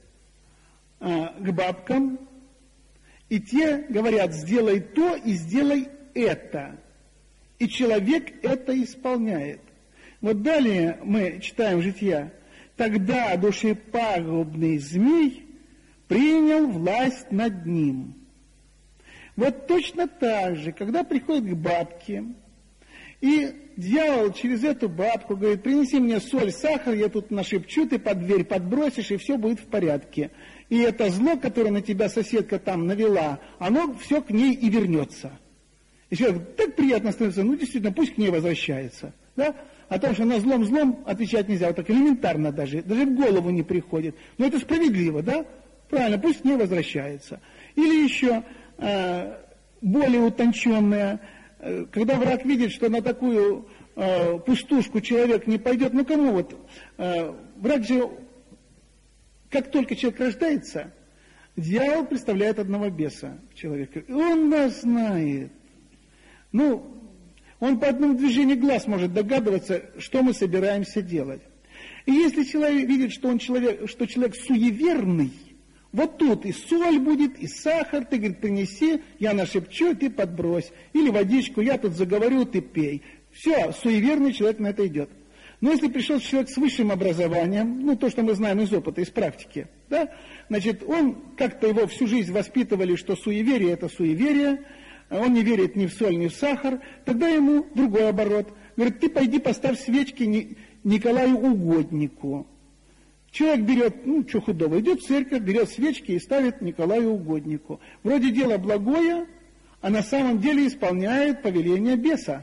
к бабкам, и те говорят: сделай то и сделай это. И человек это исполняет. Вот далее мы читаем Жития. Тогда душепагубный змей принял власть над ним. Вот точно так же, когда приходит к бабке, и дьявол через эту бабку говорит: принеси мне соль, сахар, я тут нашепчу, ты под дверь подбросишь, и все будет в порядке. И это зло, которое на тебя соседка там навела, оно все к ней и вернется. И человек так приятно становится, ну действительно, пусть к ней возвращается. Да? О том, что на злом отвечать нельзя, вот так элементарно даже в голову не приходит. Но это справедливо, да? Правильно, пусть к ней возвращается. Или еще более утонченное, когда враг видит, что на такую пустушку человек не пойдет, ну кому вот? Враг же, как только человек рождается, дьявол представляет одного беса человека. И он нас знает. Ну, он по одному движению глаз может догадываться, что мы собираемся делать. И если человек видит, что человек суеверный, вот тут и соль будет, и сахар, ты, говорит, принеси, я нашепчу, ты подбрось. Или водичку, я тут заговорю, ты пей. Все, суеверный человек на это идет. Но если пришел человек с высшим образованием, ну, то, что мы знаем из опыта, из практики, да, значит, он, как-то его всю жизнь воспитывали, что суеверие – это суеверие, он не верит ни в соль, ни в сахар, тогда ему другой оборот. Говорит: ты пойди поставь свечки Николаю Угоднику. Человек берет, ну, что худого, идет в церковь, берет свечки и ставит Николаю Угоднику. Вроде дело благое, а на самом деле исполняет повеление беса.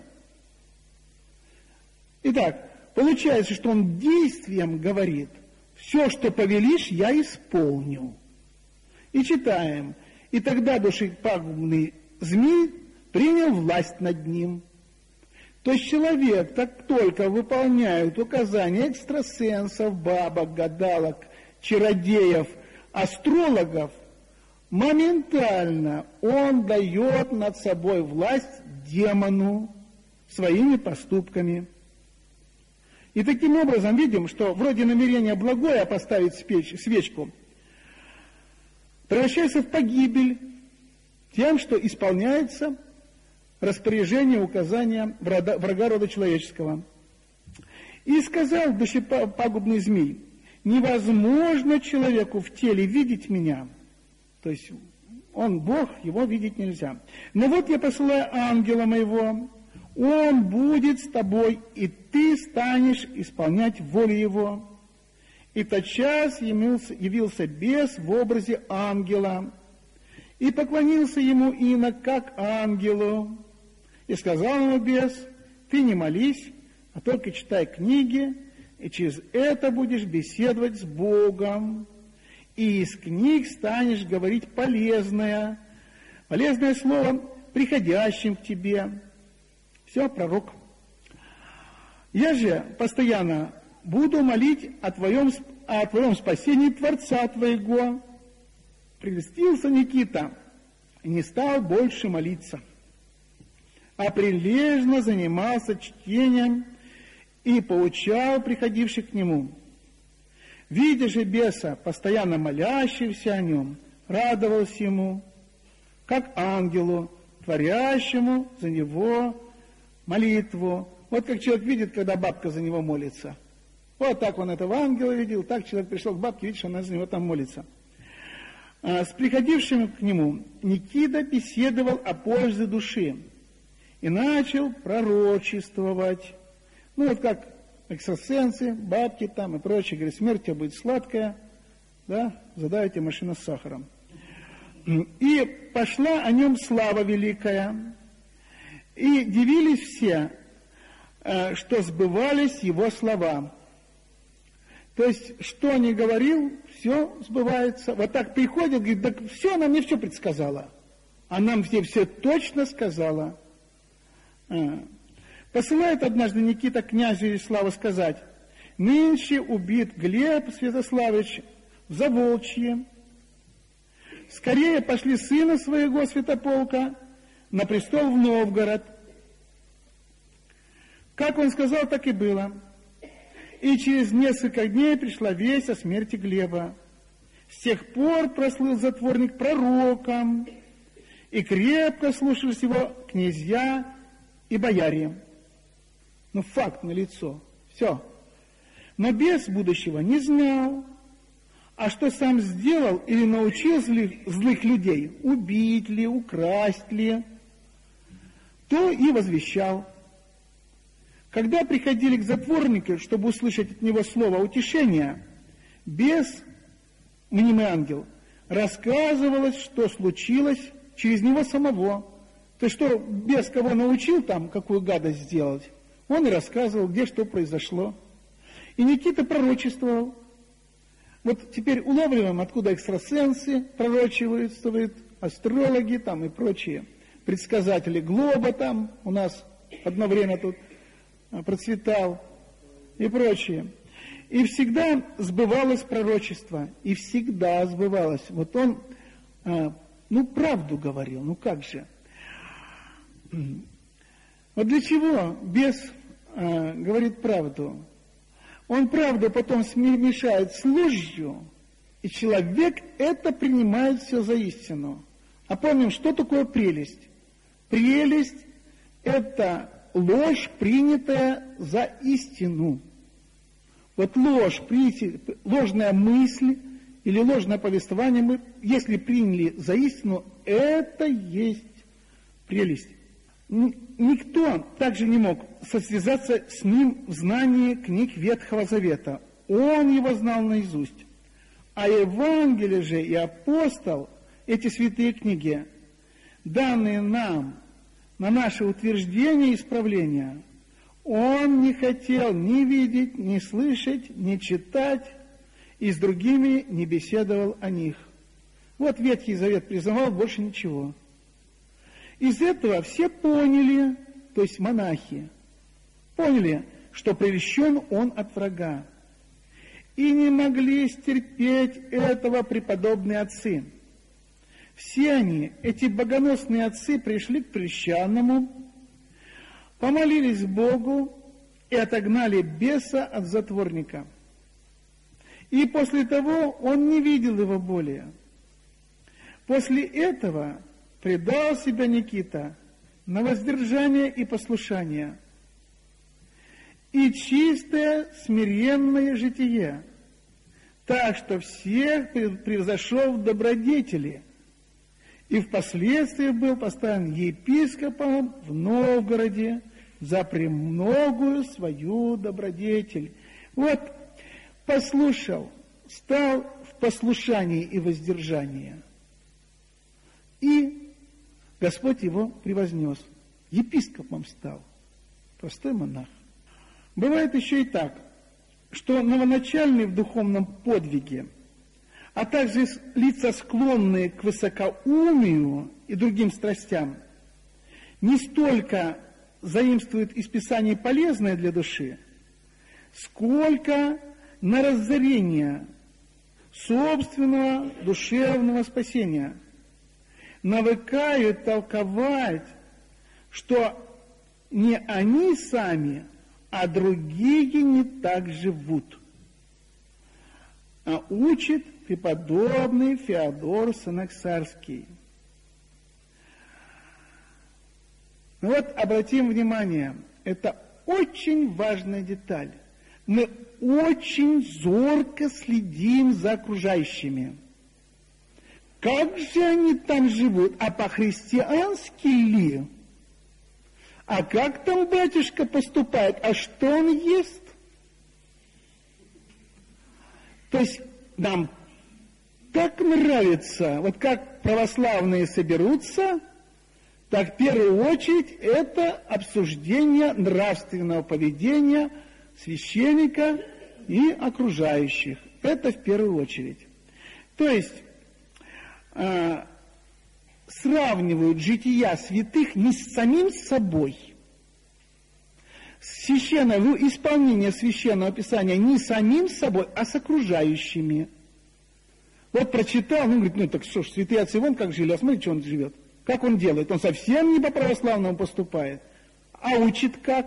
Итак, получается, что он действием говорит: все, что повелишь, я исполню. И читаем: и тогда душепагубный змей принял власть над ним. То есть человек, как только выполняет указания экстрасенсов, бабок, гадалок, чародеев, астрологов, моментально он дает над собой власть демону своими поступками. И таким образом видим, что вроде намерение благое поставить свечку превращается в погибель тем, что исполняется распоряжение, указания врага рода человеческого. И сказал душепагубный змей: невозможно человеку в теле видеть меня. То есть он Бог, его видеть нельзя. Но вот я посылаю ангела моего, он будет с тобой, и ты станешь исполнять волю его. И тотчас явился бес в образе ангела, и поклонился ему инок как ангелу. И сказал ему бес: ты не молись, а только читай книги, и через это будешь беседовать с Богом. И из книг станешь говорить полезное слово приходящим к тебе. Все, пророк. Я же постоянно буду молить о твоем спасении Творца твоего. Прельстился Никита и не стал больше молиться, а прилежно занимался чтением и поучал приходивших к нему. Видя же беса, постоянно молящегося о нем, радовался ему, как ангелу, творящему за него молитву. Вот как человек видит, когда бабка за него молится. Вот так он этого ангела видел, так человек пришел к бабке, видит, что она за него там молится. С приходившим к нему Никита беседовал о пользе души и начал пророчествовать. Ну, вот как экстрасенсы, бабки там и прочее, говорят: смерть у тебя будет сладкая, да, задайте машину с сахаром. И пошла о нем слава великая, и дивились все, что сбывались его слова. То есть, что ни говорил, все сбывается. Вот так приходит, говорит: да все, она мне все предсказала. Она мне все точно сказала. Посылает однажды Никита князю Изяславу сказать: нынче убит Глеб Святославич в Заволчье. Скорее пошли сына своего Святополка на престол в Новгород. Как он сказал, так и было. И через несколько дней пришла весть о смерти Глеба. С тех пор прослыл затворник пророком, и крепко слушались его князья и бояре. Ну, факт налицо. Все. Но бес будущего не знал. А что сам сделал или научил злых людей, убить ли, украсть ли, то и возвещал. Когда приходили к затворнику, чтобы услышать от него слово утешения, бес, мнимый ангел, рассказывалось, что случилось через него самого. То есть, что бес кого научил там, какую гадость сделать, он и рассказывал, где что произошло. И Никита пророчествовал. Вот теперь улавливаем, откуда экстрасенсы пророчествуют, астрологи там и прочие предсказатели глоба там у нас одно время тут процветал и прочее. И всегда сбывалось пророчество, и всегда сбывалось. Вот он, правду говорил, ну как же. Вот для чего бес говорит правду? Он правду потом смешает с ложью, и человек это принимает все за истину. А помним, что такое прелесть? Прелесть – это ложь, принятая за истину. Вот ложная мысль или ложное повествование, мы, если приняли за истину, это есть прелесть. Никто также не мог состязаться с ним в знании книг Ветхого Завета. Он его знал наизусть. А Евангелие же и апостол, эти святые книги, данные нам на наше утверждение и исправление, он не хотел ни видеть, ни слышать, ни читать, и с другими не беседовал о них. Вот Ветхий Завет признавал, больше ничего. Из этого все поняли, то есть монахи, поняли, что прельщен он от врага. И не могли стерпеть этого преподобные отцы. Все они, эти богоносные отцы, пришли к прельщенному, помолились Богу и отогнали беса от затворника. И после того он не видел его более. После этого предал себя Никита на воздержание и послушание, и чистое смиренное житие, так что всех превзошел в добродетели, и впоследствии был поставлен епископом в Новгороде за премногую свою добродетель. Вот послушал, стал в послушании и воздержании, и Господь его превознес, епископом стал, простой монах. Бывает еще и так, что новоначальные в духовном подвиге, а также лица, склонные к высокоумию и другим страстям, не столько заимствуют из Писаний полезное для души, сколько на разорение собственного душевного спасения навыкают толковать, что не они сами, а другие не так живут. А учит преподобный Феодор Санаксарский. Ну вот, обратим внимание, это очень важная деталь. Мы очень зорко следим за окружающими. Как же они там живут? А по-христиански ли? А как там батюшка поступает? А что он ест? То есть нам так нравится, вот как православные соберутся, так в первую очередь это обсуждение нравственного поведения священника и окружающих. Это в первую очередь. То есть сравнивают жития святых не с самим собой, исполнение священного писания не самим собой, а с окружающими. Вот прочитал, говорит, так что ж, святые отцы вон как жили, а смотри, что он живет. Как он делает? Он совсем не по-православному поступает. А учит как?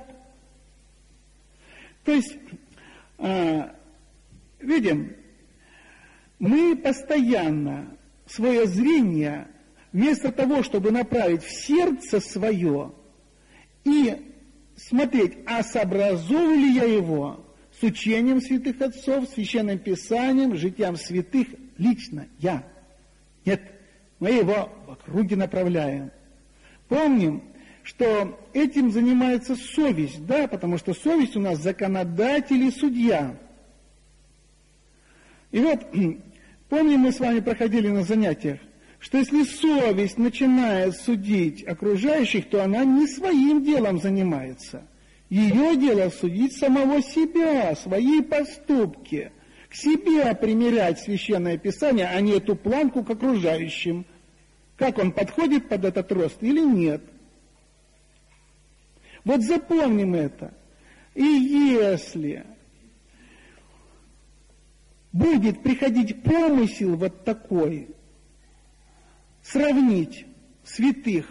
То есть, видим, Мы постоянно свое зрение, вместо того, чтобы направить в сердце свое и смотреть, а сообразую ли я его с учением святых отцов, священным писанием, житием святых, лично я. Нет, мы его в округе направляем. Помним, что этим занимается совесть, да, потому что совесть у нас законодатель и судья. И вот, помним, мы с вами проходили на занятиях, что если совесть начинает судить окружающих, то она не своим делом занимается. Ее дело судить самого себя, свои поступки, к себе примерять Священное Писание, а не эту планку к окружающим. Как он подходит под этот рост или нет. Вот запомним это. И если будет приходить помысел вот такой, сравнить святых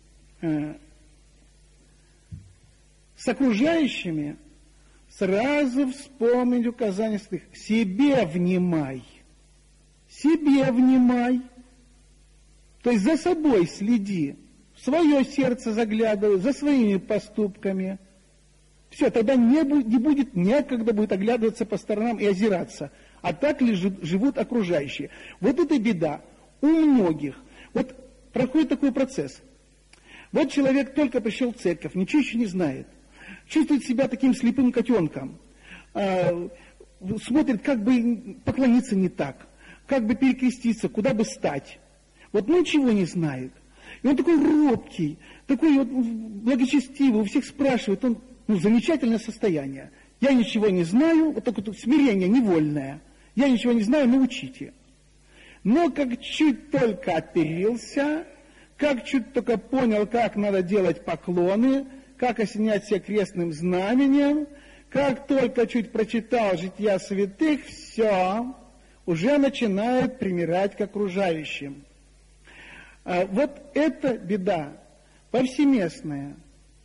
с окружающими, сразу вспомнить указания святых. Себе внимай. Себе внимай. То есть за собой следи. В свое сердце заглядывай, за своими поступками. Все, тогда не будет некогда будет оглядываться по сторонам и озираться. А так ли живут окружающие? Вот это беда у многих. Вот проходит такой процесс. Вот человек только пришел в церковь, ничего еще не знает. Чувствует себя таким слепым котенком. Смотрит, как бы поклониться не так, как бы перекреститься, куда бы стать. Вот ничего не знает. И он такой робкий, такой вот благочестивый, у всех спрашивает, он, замечательное состояние. Я ничего не знаю, вот такое смирение невольное. Я ничего не знаю, научите. Но как чуть только оперился, как чуть только понял, как надо делать поклоны, как осенять себя крестным знаменем, как только чуть прочитал жития святых, все, уже начинает примирять к окружающим. Вот это беда повсеместная.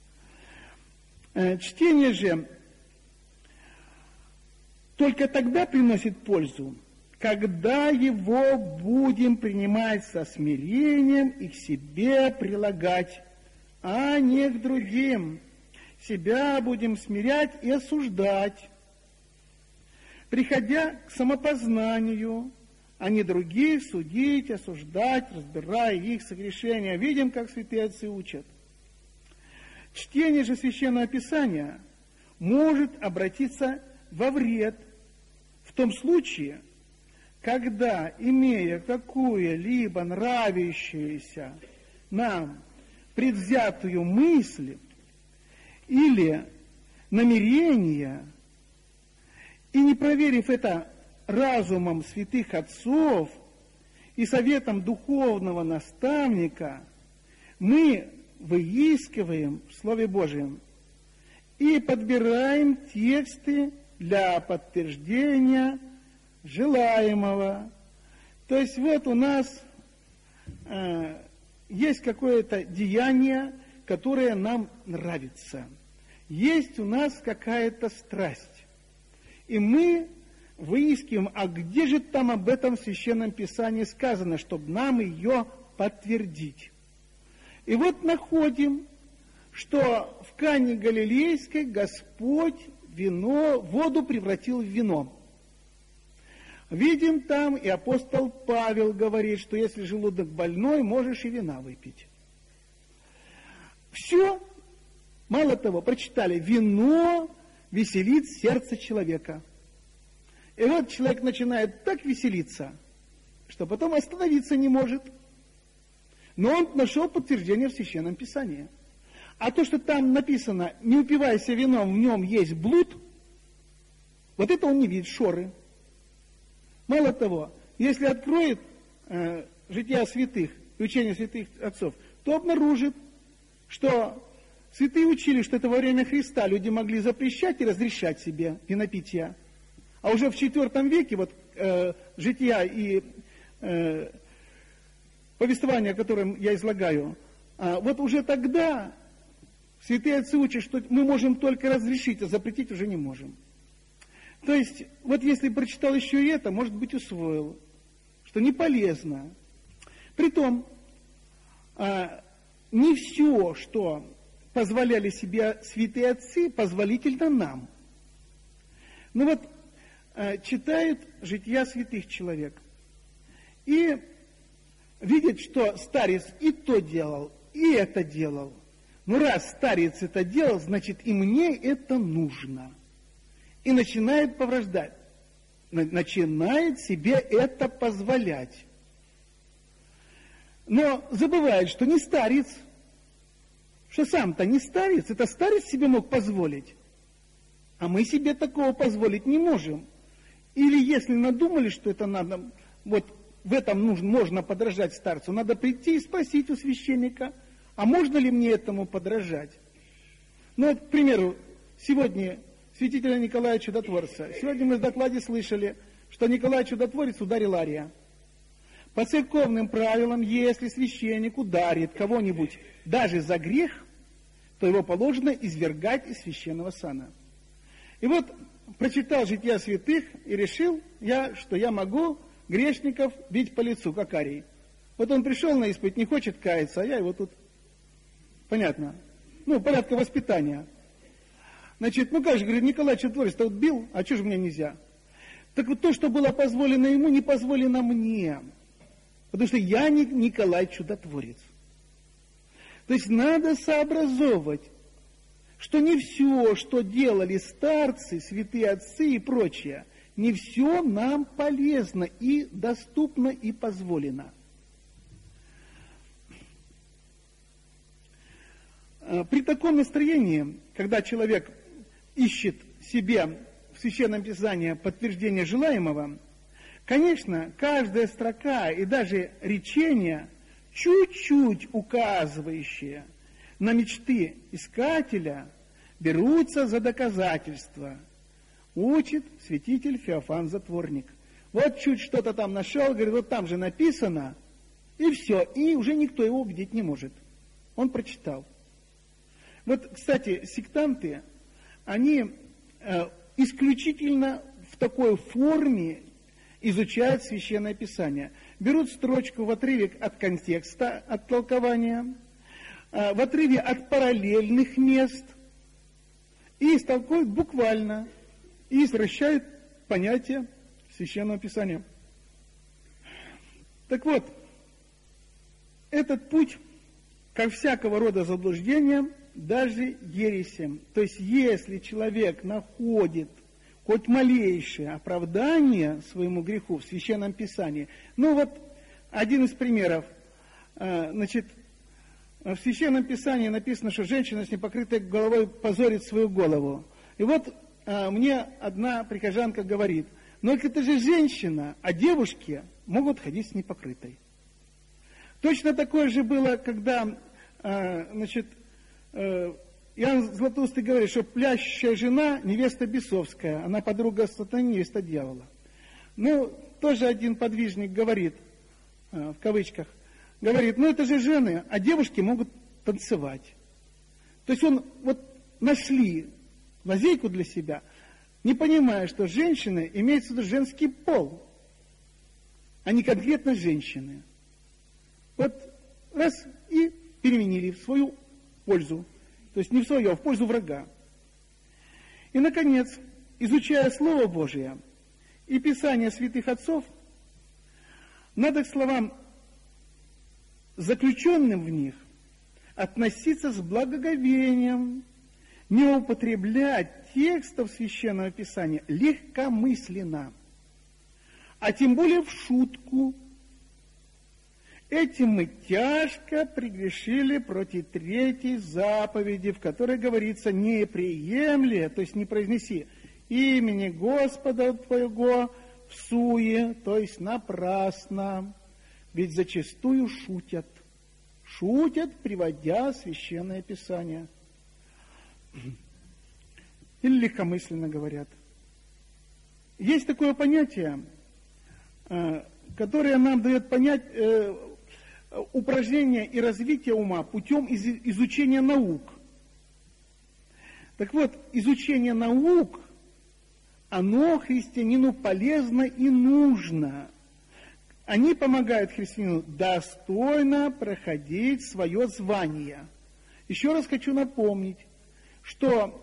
Чтение же только тогда приносит пользу, когда его будем принимать со смирением и к себе прилагать, а не к другим. Себя будем смирять и осуждать, приходя к самопознанию, а не других судить, осуждать, разбирая их согрешения. Видим, как святые отцы учат. Чтение же Священного Писания может обратиться во вред в том случае, когда, имея какую-либо нравящуюся нам предвзятую мысль или намерение, и не проверив это разумом святых отцов и советом духовного наставника, мы выискиваем в Слове Божьем и подбираем тексты для подтверждения желаемого. То есть вот у нас есть какое-то деяние, которое нам нравится. Есть у нас какая-то страсть. И мы выискиваем, а где же там об этом в Священном Писании сказано, чтобы нам ее подтвердить. И вот находим, что в Кане Галилейской Господь воду превратил в вино. Видим там, и апостол Павел говорит, что если желудок больной, можешь и вина выпить. Все, мало того, прочитали, вино веселит сердце человека. И вот человек начинает так веселиться, что потом остановиться не может. Но он нашел подтверждение в Священном Писании. А то, что там написано, не упивайся вином, в нем есть блуд, вот это он не видит, шоры. Мало того, если откроет жития святых, учение святых отцов, то обнаружит, что святые учили, что это во время Христа люди могли запрещать и разрешать себе винопитие. А уже в IV веке вот жития и повествование, о котором я излагаю, вот уже тогда святые отцы учат, что мы можем только разрешить, а запретить уже не можем. То есть, вот если прочитал еще и это, может быть, усвоил. что не полезно. Притом, не все, что позволяли себе святые отцы, позволительно нам. Ну вот, читает жития святых человек и видит, что старец и то делал, и это делал. Ну раз старец это делал, значит и мне это нужно. И начинает повреждать, начинает себе это позволять. Но забывает, что не старец, что сам-то не старец, это старец себе мог позволить, а мы себе такого позволить не можем. Или если надумали, что это надо, вот в этом можно подражать старцу, надо прийти и спросить у священника, а можно ли мне этому подражать? Ну, вот, к примеру, сегодня святителя Николая Чудотворца. Сегодня мы в докладе слышали, что Николай Чудотворец ударил ария. По церковным правилам, если священник ударит кого-нибудь даже за грех, то его положено извергать из священного сана. И вот прочитал жития святых и решил что я могу грешников бить по лицу, как арий. Вот он пришел на исповедь, не хочет каяться, а я его тут... Понятно? Ну, порядка воспитания. Значит, ну как же, говорит, Николай Чудотворец-то вот бил, а что же мне нельзя? Так вот то, что было позволено ему, не позволено мне. Потому что я не Николай Чудотворец. То есть надо сообразовывать, что не все, что делали старцы, святые отцы и прочее, не все нам полезно и доступно и позволено. При таком настроении, когда человек ищет себе в Священном Писании подтверждение желаемого, конечно, каждая строка и даже речение, чуть-чуть указывающие на мечты искателя, берутся за доказательства, учит святитель Феофан Затворник. Вот чуть что-то там нашел, говорит, вот там же написано, и все, и уже никто его убедить не может. Он прочитал. Вот, кстати, сектанты, они исключительно в такой форме изучают Священное Писание. Берут строчку в отрыве от контекста, от толкования, в отрыве от параллельных мест и истолкуют буквально, и извращают понятие Священного Писания. Так вот, этот путь, как всякого рода заблуждения, даже ересем. То есть, если человек находит хоть малейшее оправдание своему греху в Священном Писании, ну вот, один из примеров, значит, в Священном Писании написано, что женщина с непокрытой головой позорит свою голову. И вот мне одна прихожанка говорит, но это же женщина, а девушки могут ходить с непокрытой. Точно такое же было, когда, значит, Иоанн Златоустый говорит, что плящая жена невеста бесовская, она подруга сатаны, невеста дьявола. Ну, тоже один подвижник говорит, в кавычках, говорит, ну это же жены, а девушки могут танцевать. То есть он вот нашли лазейку для себя, не понимая, что женщины имеется в виду женский пол, а не конкретно женщины. Вот раз и переменили в свою пользу. То есть не в свою, а в пользу врага. И, наконец, изучая Слово Божие и Писание святых отцов, надо к словам, заключенным в них, относиться с благоговением, не употреблять текстов Священного Писания легкомысленно, а тем более в шутку. Этим мы тяжко прегрешили против третьей заповеди, в которой говорится «не приемли», то есть не произнеси имени Господа твоего в суе, то есть напрасно. Ведь зачастую шутят, приводя Священное Писание. Или легкомысленно говорят. Есть такое понятие, которое нам дает понять упражнение и развитие ума путем изучения наук. Так вот, изучение наук, оно христианину полезно и нужно. они помогают христианину достойно проходить свое звание. Еще раз хочу напомнить, что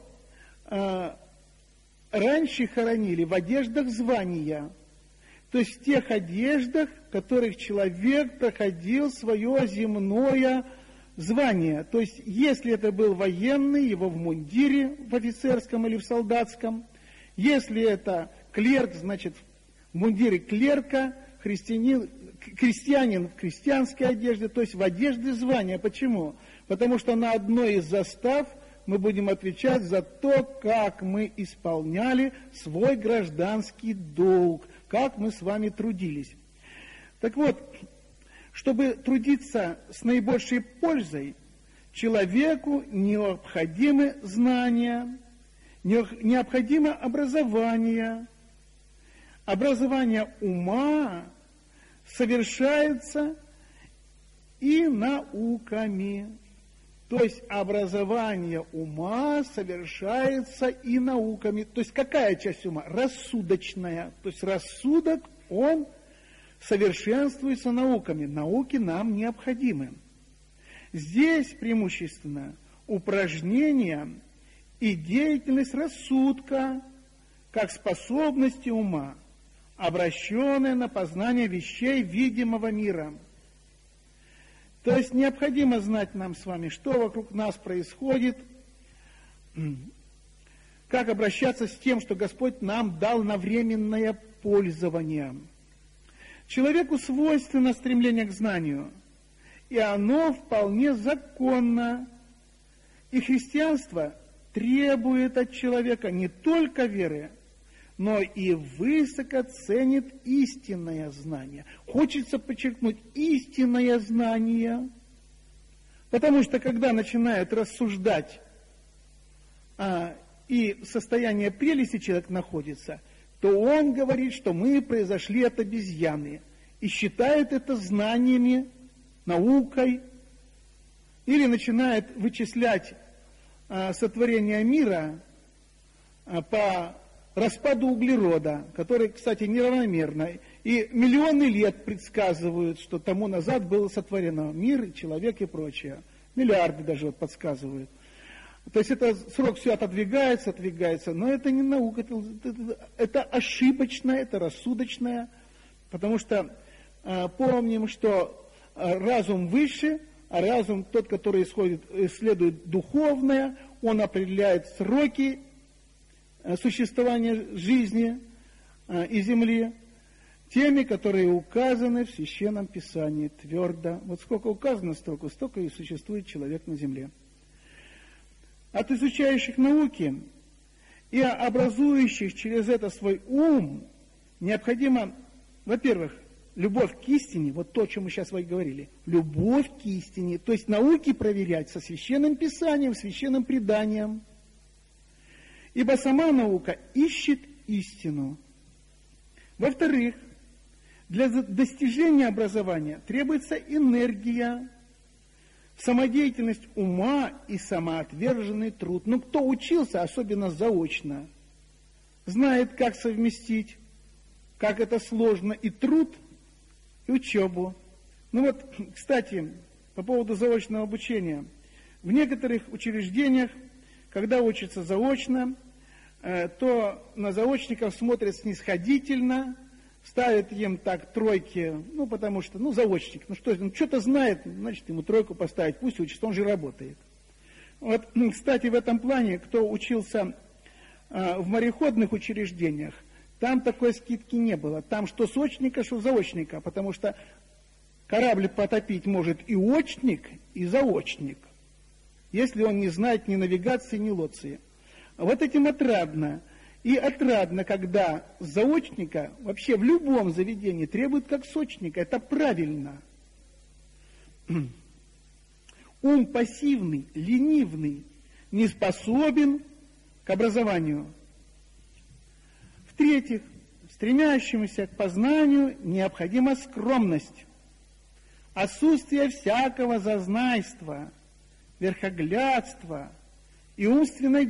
раньше хоронили в одеждах звания, то есть в тех одеждах, в которых человек проходил свое земное звание. То есть, если это был военный, его в мундире, в офицерском или в солдатском. Если это клерк, значит, в мундире клерка, крестьянин в крестьянской одежде, то есть в одежде звания. Почему? Потому что на одной из застав мы будем отвечать за то, как мы исполняли свой гражданский долг, как мы с вами трудились. Так вот, чтобы трудиться с наибольшей пользой, человеку необходимы знания, необходимо образование. Образование ума совершается и науками. То есть образование ума совершается и науками. То есть какая часть ума? Рассудочная. То есть рассудок, он совершенствуется науками. Науки нам необходимы. Здесь преимущественно упражнения и деятельность рассудка, как способности ума, обращенные на познание вещей видимого мира. То есть необходимо знать нам с вами, что вокруг нас происходит, как обращаться с тем, что Господь нам дал на временное пользование. Человеку свойственно стремление к знанию, и оно вполне законно. И христианство требует от человека не только веры, но и высоко ценит истинное знание. Хочется подчеркнуть истинное знание, потому что когда начинает рассуждать, и состояние прелести человек находится, то он говорит, что мы произошли от обезьяны, и считает это знаниями, наукой, или начинает вычислять сотворение мира по распаду углерода, который, кстати, неравномерно, и миллионы лет предсказывают, что тому назад было сотворено мир, человек и прочее. Миллиарды даже вот подсказывают. То есть это срок все отодвигается, но это не наука, это ошибочное, это рассудочное, потому что помним, что разум выше, а разум тот, который исследует духовное, он определяет сроки существования жизни и земли теми, которые указаны в Священном Писании твердо. Вот сколько указано столько и существует человек на земле. От изучающих науки и образующих через это свой ум необходимо, во-первых, любовь к истине, вот то, о чем мы сейчас говорили, любовь к истине, то есть науки проверять со Священным Писанием, священным преданием. Ибо сама наука ищет истину. Во-вторых, для достижения образования требуется энергия, самодеятельность ума и самоотверженный труд. Ну, кто учился, особенно заочно, знает, как совместить, как это сложно, и труд, и учебу. Ну вот, кстати, по поводу заочного обучения. В некоторых учреждениях, когда учатся заочно, то на заочников смотрят снисходительно, ставят им так тройки, ну, потому что, заочник, что-то знает, значит, ему тройку поставить, пусть учится, он же работает. Вот, кстати, в этом плане, кто учился в мореходных учреждениях, там такой скидки не было. Там что сочника, что заочника, потому что корабль потопить может и очник, и заочник, если он не знает ни навигации, ни лоции. Вот этим отрадно. И отрадно, когда заочника вообще в любом заведении требуют как сочника. Это правильно. Ум пассивный, ленивный, не способен к образованию. В-третьих, стремящемуся к познанию необходима скромность, отсутствие всякого зазнайства, верхоглядства и умственной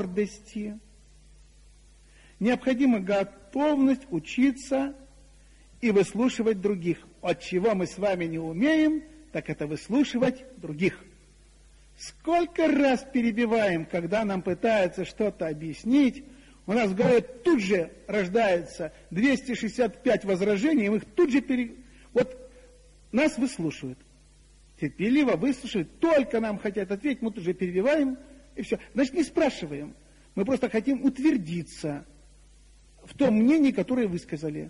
гордости. Необходима готовность учиться и выслушивать других. От чего мы с вами не умеем, так это выслушивать других. Сколько раз перебиваем, когда нам пытаются что-то объяснить, у нас в голове тут же рождается 265 возражений, и мы их тут же Вот нас выслушивают. Терпеливо выслушивают, только нам хотят ответить, мы тут же перебиваем, и все. Значит, не спрашиваем. Мы просто хотим утвердиться в том мнении, которое высказали.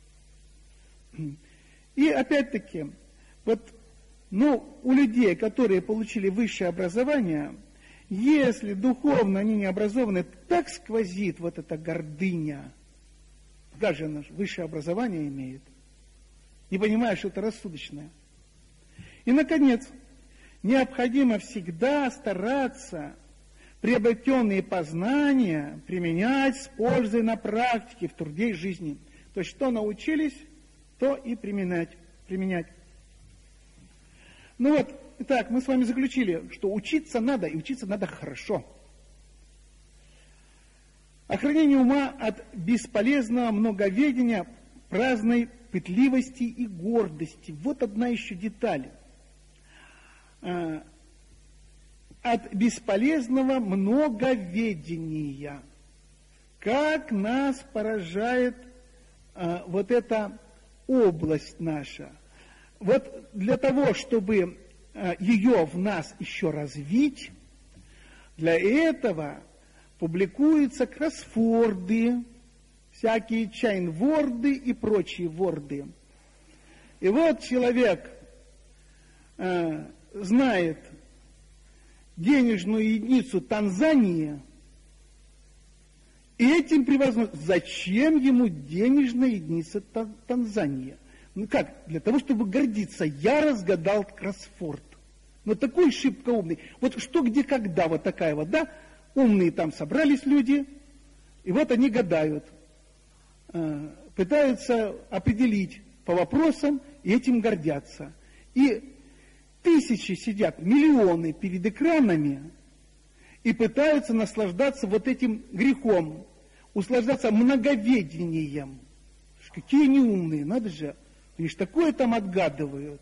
И опять-таки, у людей, которые получили высшее образование, если духовно они не образованы, так сквозит вот эта гордыня. Как же она высшее образование имеет? Не понимая, что это рассудочное. И, наконец, необходимо всегда стараться приобретенные познания применять с пользой на практике в труде и жизни. То есть, что научились, то и применять. Итак, мы с вами заключили, что учиться надо, и учиться надо хорошо. Охранение ума от бесполезного многоведения, праздной пытливости и гордости. Вот одна еще деталь. От бесполезного многоведения. Как нас поражает вот эта область наша. Вот для того, чтобы ее в нас еще развить, для этого публикуются кроссворды, всякие чайнворды и прочие ворды. И вот человек знает денежную единицу Танзании, и этим превозмогает. Зачем ему денежная единица Танзания? Как? Для того, чтобы гордиться. Я разгадал кроссворд. Но такой шибко умный. Вот что, где, когда, вот такая вот, да? Умные там собрались люди, и вот они гадают. Пытаются определить по вопросам, и этим гордятся. И тысячи сидят, миллионы перед экранами, и пытаются наслаждаться вот этим грехом, услаждаться многоведением. Какие они умные, надо же, они же такое там отгадывают.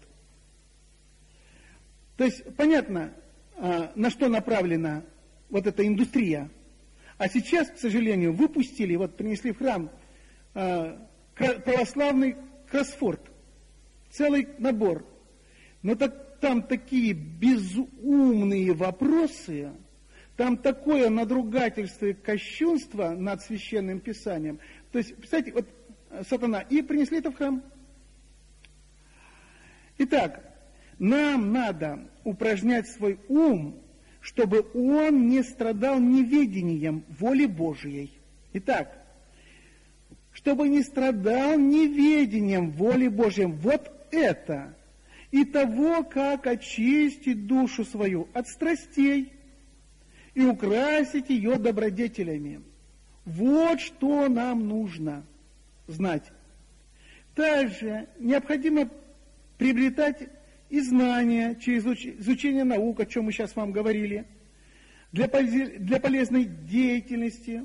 То есть, понятно, на что направлена вот эта индустрия. А сейчас, к сожалению, выпустили, принесли в храм православный кроссворд, целый набор. Но там такие безумные вопросы, там такое надругательство и кощунство над Священным Писанием. То есть, представьте, сатана, и принесли это в храм. Итак, нам надо упражнять свой ум, чтобы он не страдал неведением воли Божией. Итак, чтобы не страдал неведением воли Божией. Вот это. И того, как очистить душу свою от страстей и украсить ее добродетелями. Вот что нам нужно знать. Также необходимо приобретать и знания через изучение наук, о чем мы сейчас вам говорили, для полезной деятельности.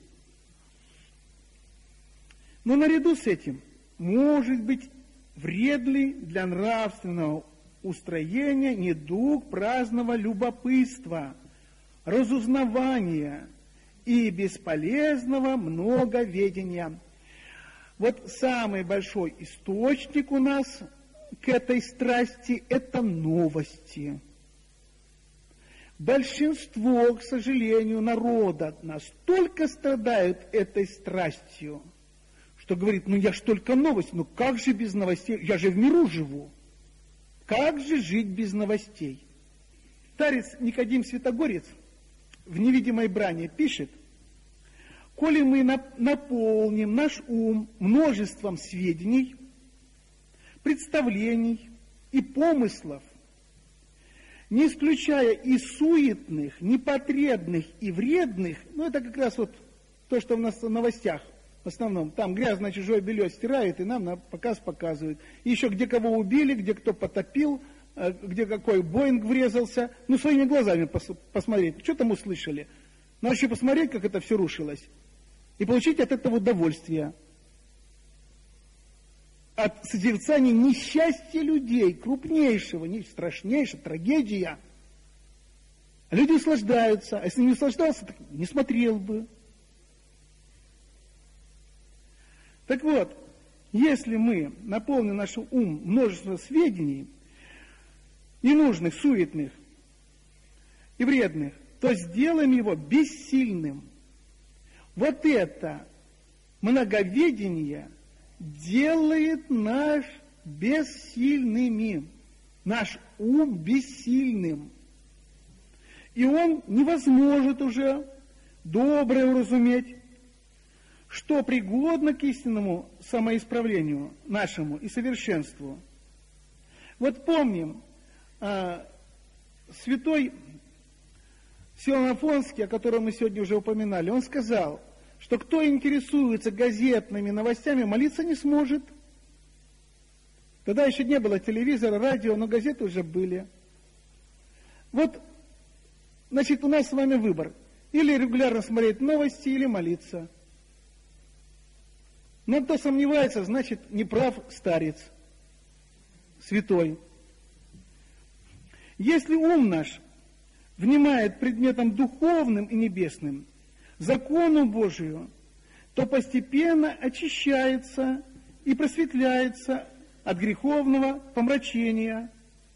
Но наряду с этим может быть вредный для нравственного устроения недуг праздного любопытства, разузнавания и бесполезного многоведения. Вот самый большой источник у нас к этой страсти – это новости. Большинство, к сожалению, народа настолько страдают этой страстью, что говорит, я ж только новость, как же без новостей, я же в миру живу. Как же жить без новостей? Старец Никодим Святогорец в «Невидимой брани» пишет: «Коли мы наполним наш ум множеством сведений, представлений и помыслов, не исключая и суетных, непотребных и вредных», это как раз то, что у нас в новостях в основном, там грязное чужое белье стирают и нам на показ показывают. И еще где кого убили, где кто потопил, где какой Боинг врезался, своими глазами посмотреть, что там услышали. Надо еще посмотреть, как это все рушилось, и получить от этого удовольствие. от созерцания несчастья людей, крупнейшего, страшнейшая трагедия. Люди услаждаются, а если не услаждался, так не смотрел бы. Так вот, если мы наполним наш ум множеством сведений, ненужных, суетных и вредных, то сделаем его бессильным. Вот это многоведение делает наш бессильными, наш ум бессильным. И он не возможет уже доброе уразуметь, что пригодно к истинному самоисправлению нашему и совершенству. Вот помним, святой Сион Афонский, о котором мы сегодня уже упоминали, он сказал, что кто интересуется газетными новостями, молиться не сможет. Тогда еще не было телевизора, радио, но газеты уже были. Вот, значит, у нас с вами выбор. Или регулярно смотреть новости, или молиться. Но кто сомневается, значит, неправ старец, святой. Если ум наш внимает предметом духовным и небесным, закону Божию, то постепенно очищается и просветляется от греховного помрачения.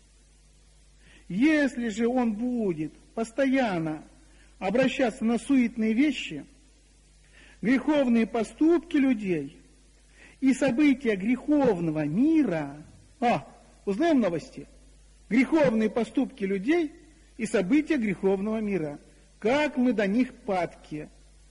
Если же он будет постоянно обращаться на суетные вещи, греховные поступки людей и события греховного мира, узнаем новости, греховные поступки людей и события греховного мира, как мы до них падки.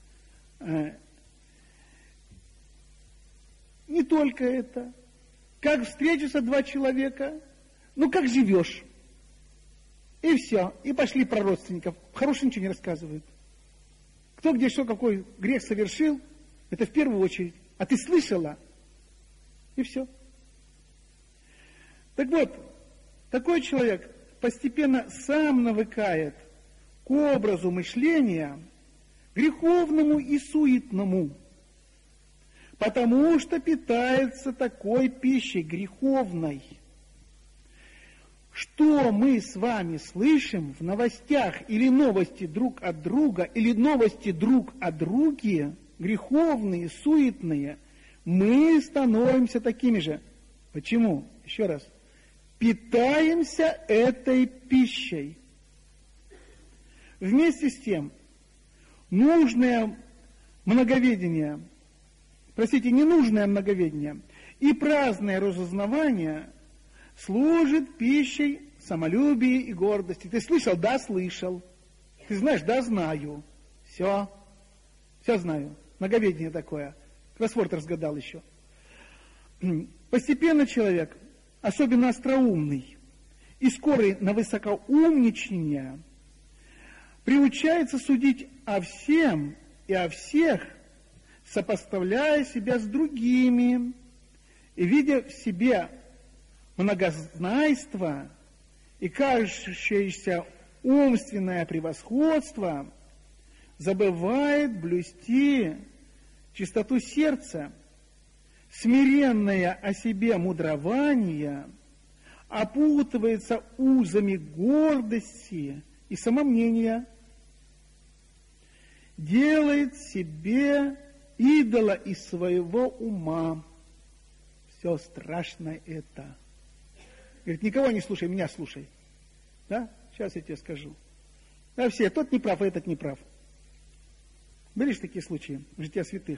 Не только это. Как встретятся два человека, как живешь. И все, и пошли про родственников. Хорошего ничего не рассказывают. Кто где что, какой грех совершил, это в первую очередь. А ты слышала? И все. Так вот, такой человек постепенно сам навыкает к образу мышления греховному и суетному, потому что питается такой пищей греховной. Что мы с вами слышим в новостях, или новости друг от друга, или новости друг о друге, греховные, суетные, мы становимся такими же. Почему? Еще раз. Питаемся этой пищей. Вместе с тем, ненужное многоведение и праздное разузнавание служит пищей самолюбия и гордости. Ты слышал? Да, слышал. Ты знаешь? Да, знаю. Все знаю. Многоведение такое. Кроссворд разгадал еще. Постепенно человек, особенно остроумный и скорый на высокоумничание, приучается судить о всем и о всех, сопоставляя себя с другими и видя в себе многознайство и кажущееся умственное превосходство, забывает блюсти чистоту сердца, смиренное о себе мудрование опутывается узами гордости и самомнения, делает себе идола из своего ума. Все страшно это. Говорит, никого не слушай, меня слушай. Да? Сейчас я тебе скажу. Да, все, тот не прав, а этот не прав. Были же такие случаи в житии святых.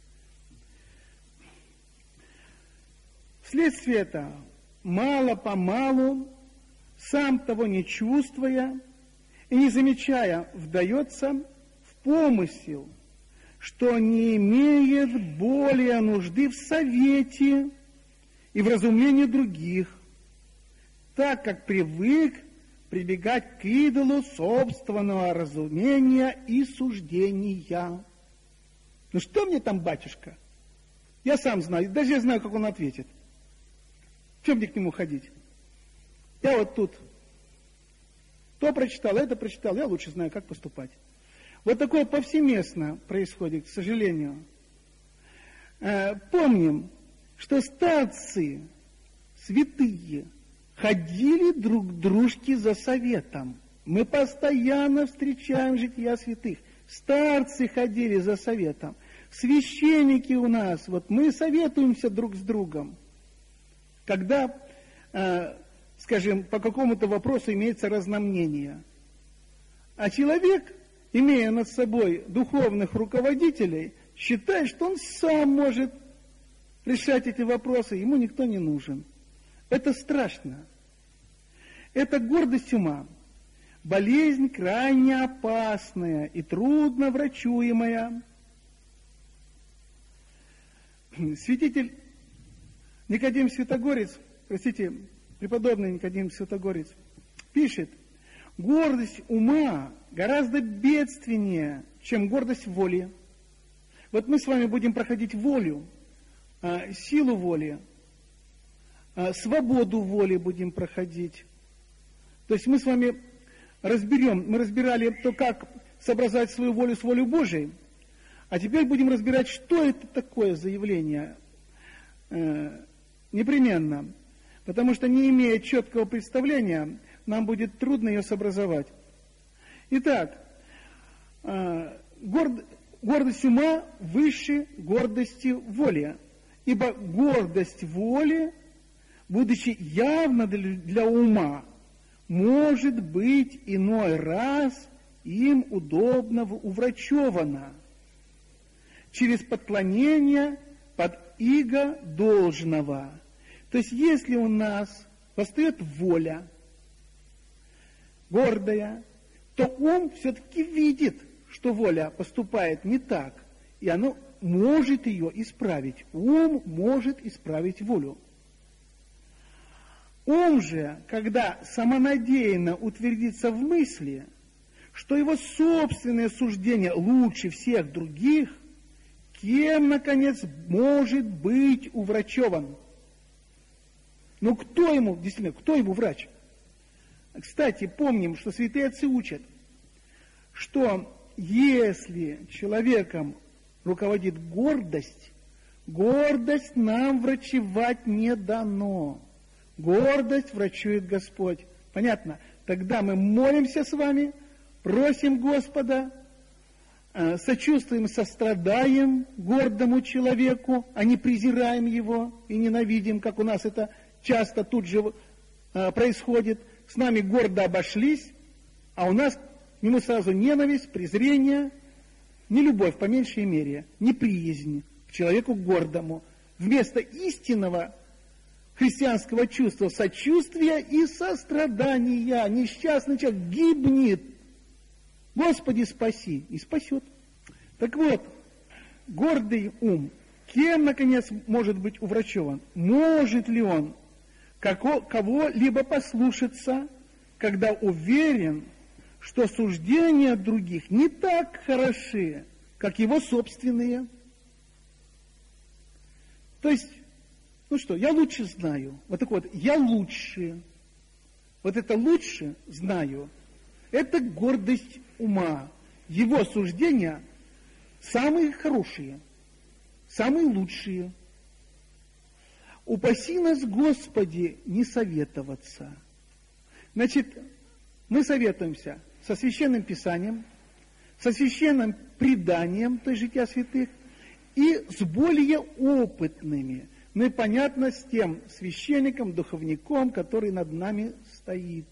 Вследствие этого, мало-помалу, сам того не чувствуя и не замечая, вдается в помысел, что не имеет более нужды в совете и в разумении других, так как привык прибегать к идолу собственного разумения и суждения. Ну что мне там, батюшка? Я сам знаю, даже я знаю, как он ответит. В чем мне к нему ходить? Я вот тут то прочитал, это прочитал, я лучше знаю, как поступать. Вот такое повсеместно происходит, к сожалению. Помним, что старцы святые ходили друг к дружке за советом. Мы постоянно встречаем жития святых. Старцы ходили за советом. Священники у нас, вот мы советуемся друг с другом. Когда, скажем, по какому-то вопросу имеется разномнение. А человек, имея над собой духовных руководителей, считает, что он сам может решать эти вопросы, ему никто не нужен. Это страшно. Это гордость ума. Болезнь крайне опасная и трудно врачуемая. Святитель Никодим Святогорец, преподобный Никодим Святогорец, пишет: гордость ума гораздо бедственнее, чем гордость воли. Вот мы с вами будем проходить волю, силу воли, свободу воли будем проходить. То есть мы с вами мы разбирали то, как сообразовать свою волю с волей Божией, а теперь будем разбирать, что это такое за явление непременно, потому что, не имея четкого представления, нам будет трудно ее сообразовать. Итак, гордость ума выше гордости воли, ибо гордость воли, будучи явно для ума, может быть иной раз им удобно уврачевана через подклонение под иго должного. То есть, если у нас восстает воля гордая, то ум все-таки видит, что воля поступает не так, и оно может ее исправить. Ум может исправить волю. Ум же, когда самонадеянно утвердится в мысли, что его собственное суждение лучше всех других, кем, наконец, может быть уврачеван? Ну, кто ему врач? Кстати, помним, что святые отцы учат, что если человеком руководит гордость, гордость нам врачевать не дано. Гордость врачует Господь. Понятно? Тогда мы молимся с вами, просим Господа, сочувствуем, сострадаем гордому человеку, а не презираем его и ненавидим, как у нас это часто тут же происходит. С нами гордо обошлись, а у нас к нему сразу ненависть, презрение, не любовь, по меньшей мере, неприязнь к человеку гордому. Вместо истинного христианского чувства сочувствия и сострадания несчастный человек гибнет. Господи, спаси, и спасет. Так вот, гордый ум, кем, наконец, может быть уврачеван? Может ли он кого-либо послушаться, когда уверен, что суждения других не так хороши, как его собственные? То есть, я лучше знаю. Вот так вот, я лучше. Вот это лучше знаю. Это гордость ума. Его суждения самые хорошие, самые лучшие. Упаси нас, Господи, не советоваться. Значит, мы советуемся со Священным Писанием, со священным преданием, то есть жития святых, и с более опытными. Ну и понятно, с тем священником, духовником, который над нами стоит.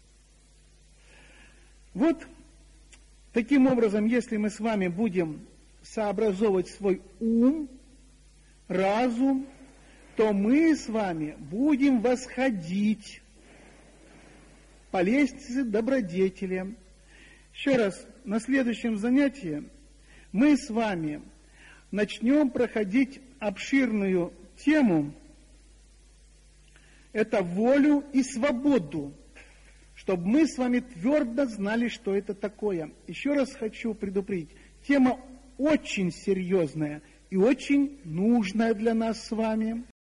Вот таким образом, если мы с вами будем сообразовывать свой ум, разум, то мы с вами будем восходить по лестнице добродетели. Еще раз, на следующем занятии мы с вами начнем проходить обширную тему, это волю и свободу, чтобы мы с вами твердо знали, что это такое. Еще раз хочу предупредить, тема очень серьезная и очень нужная для нас с вами.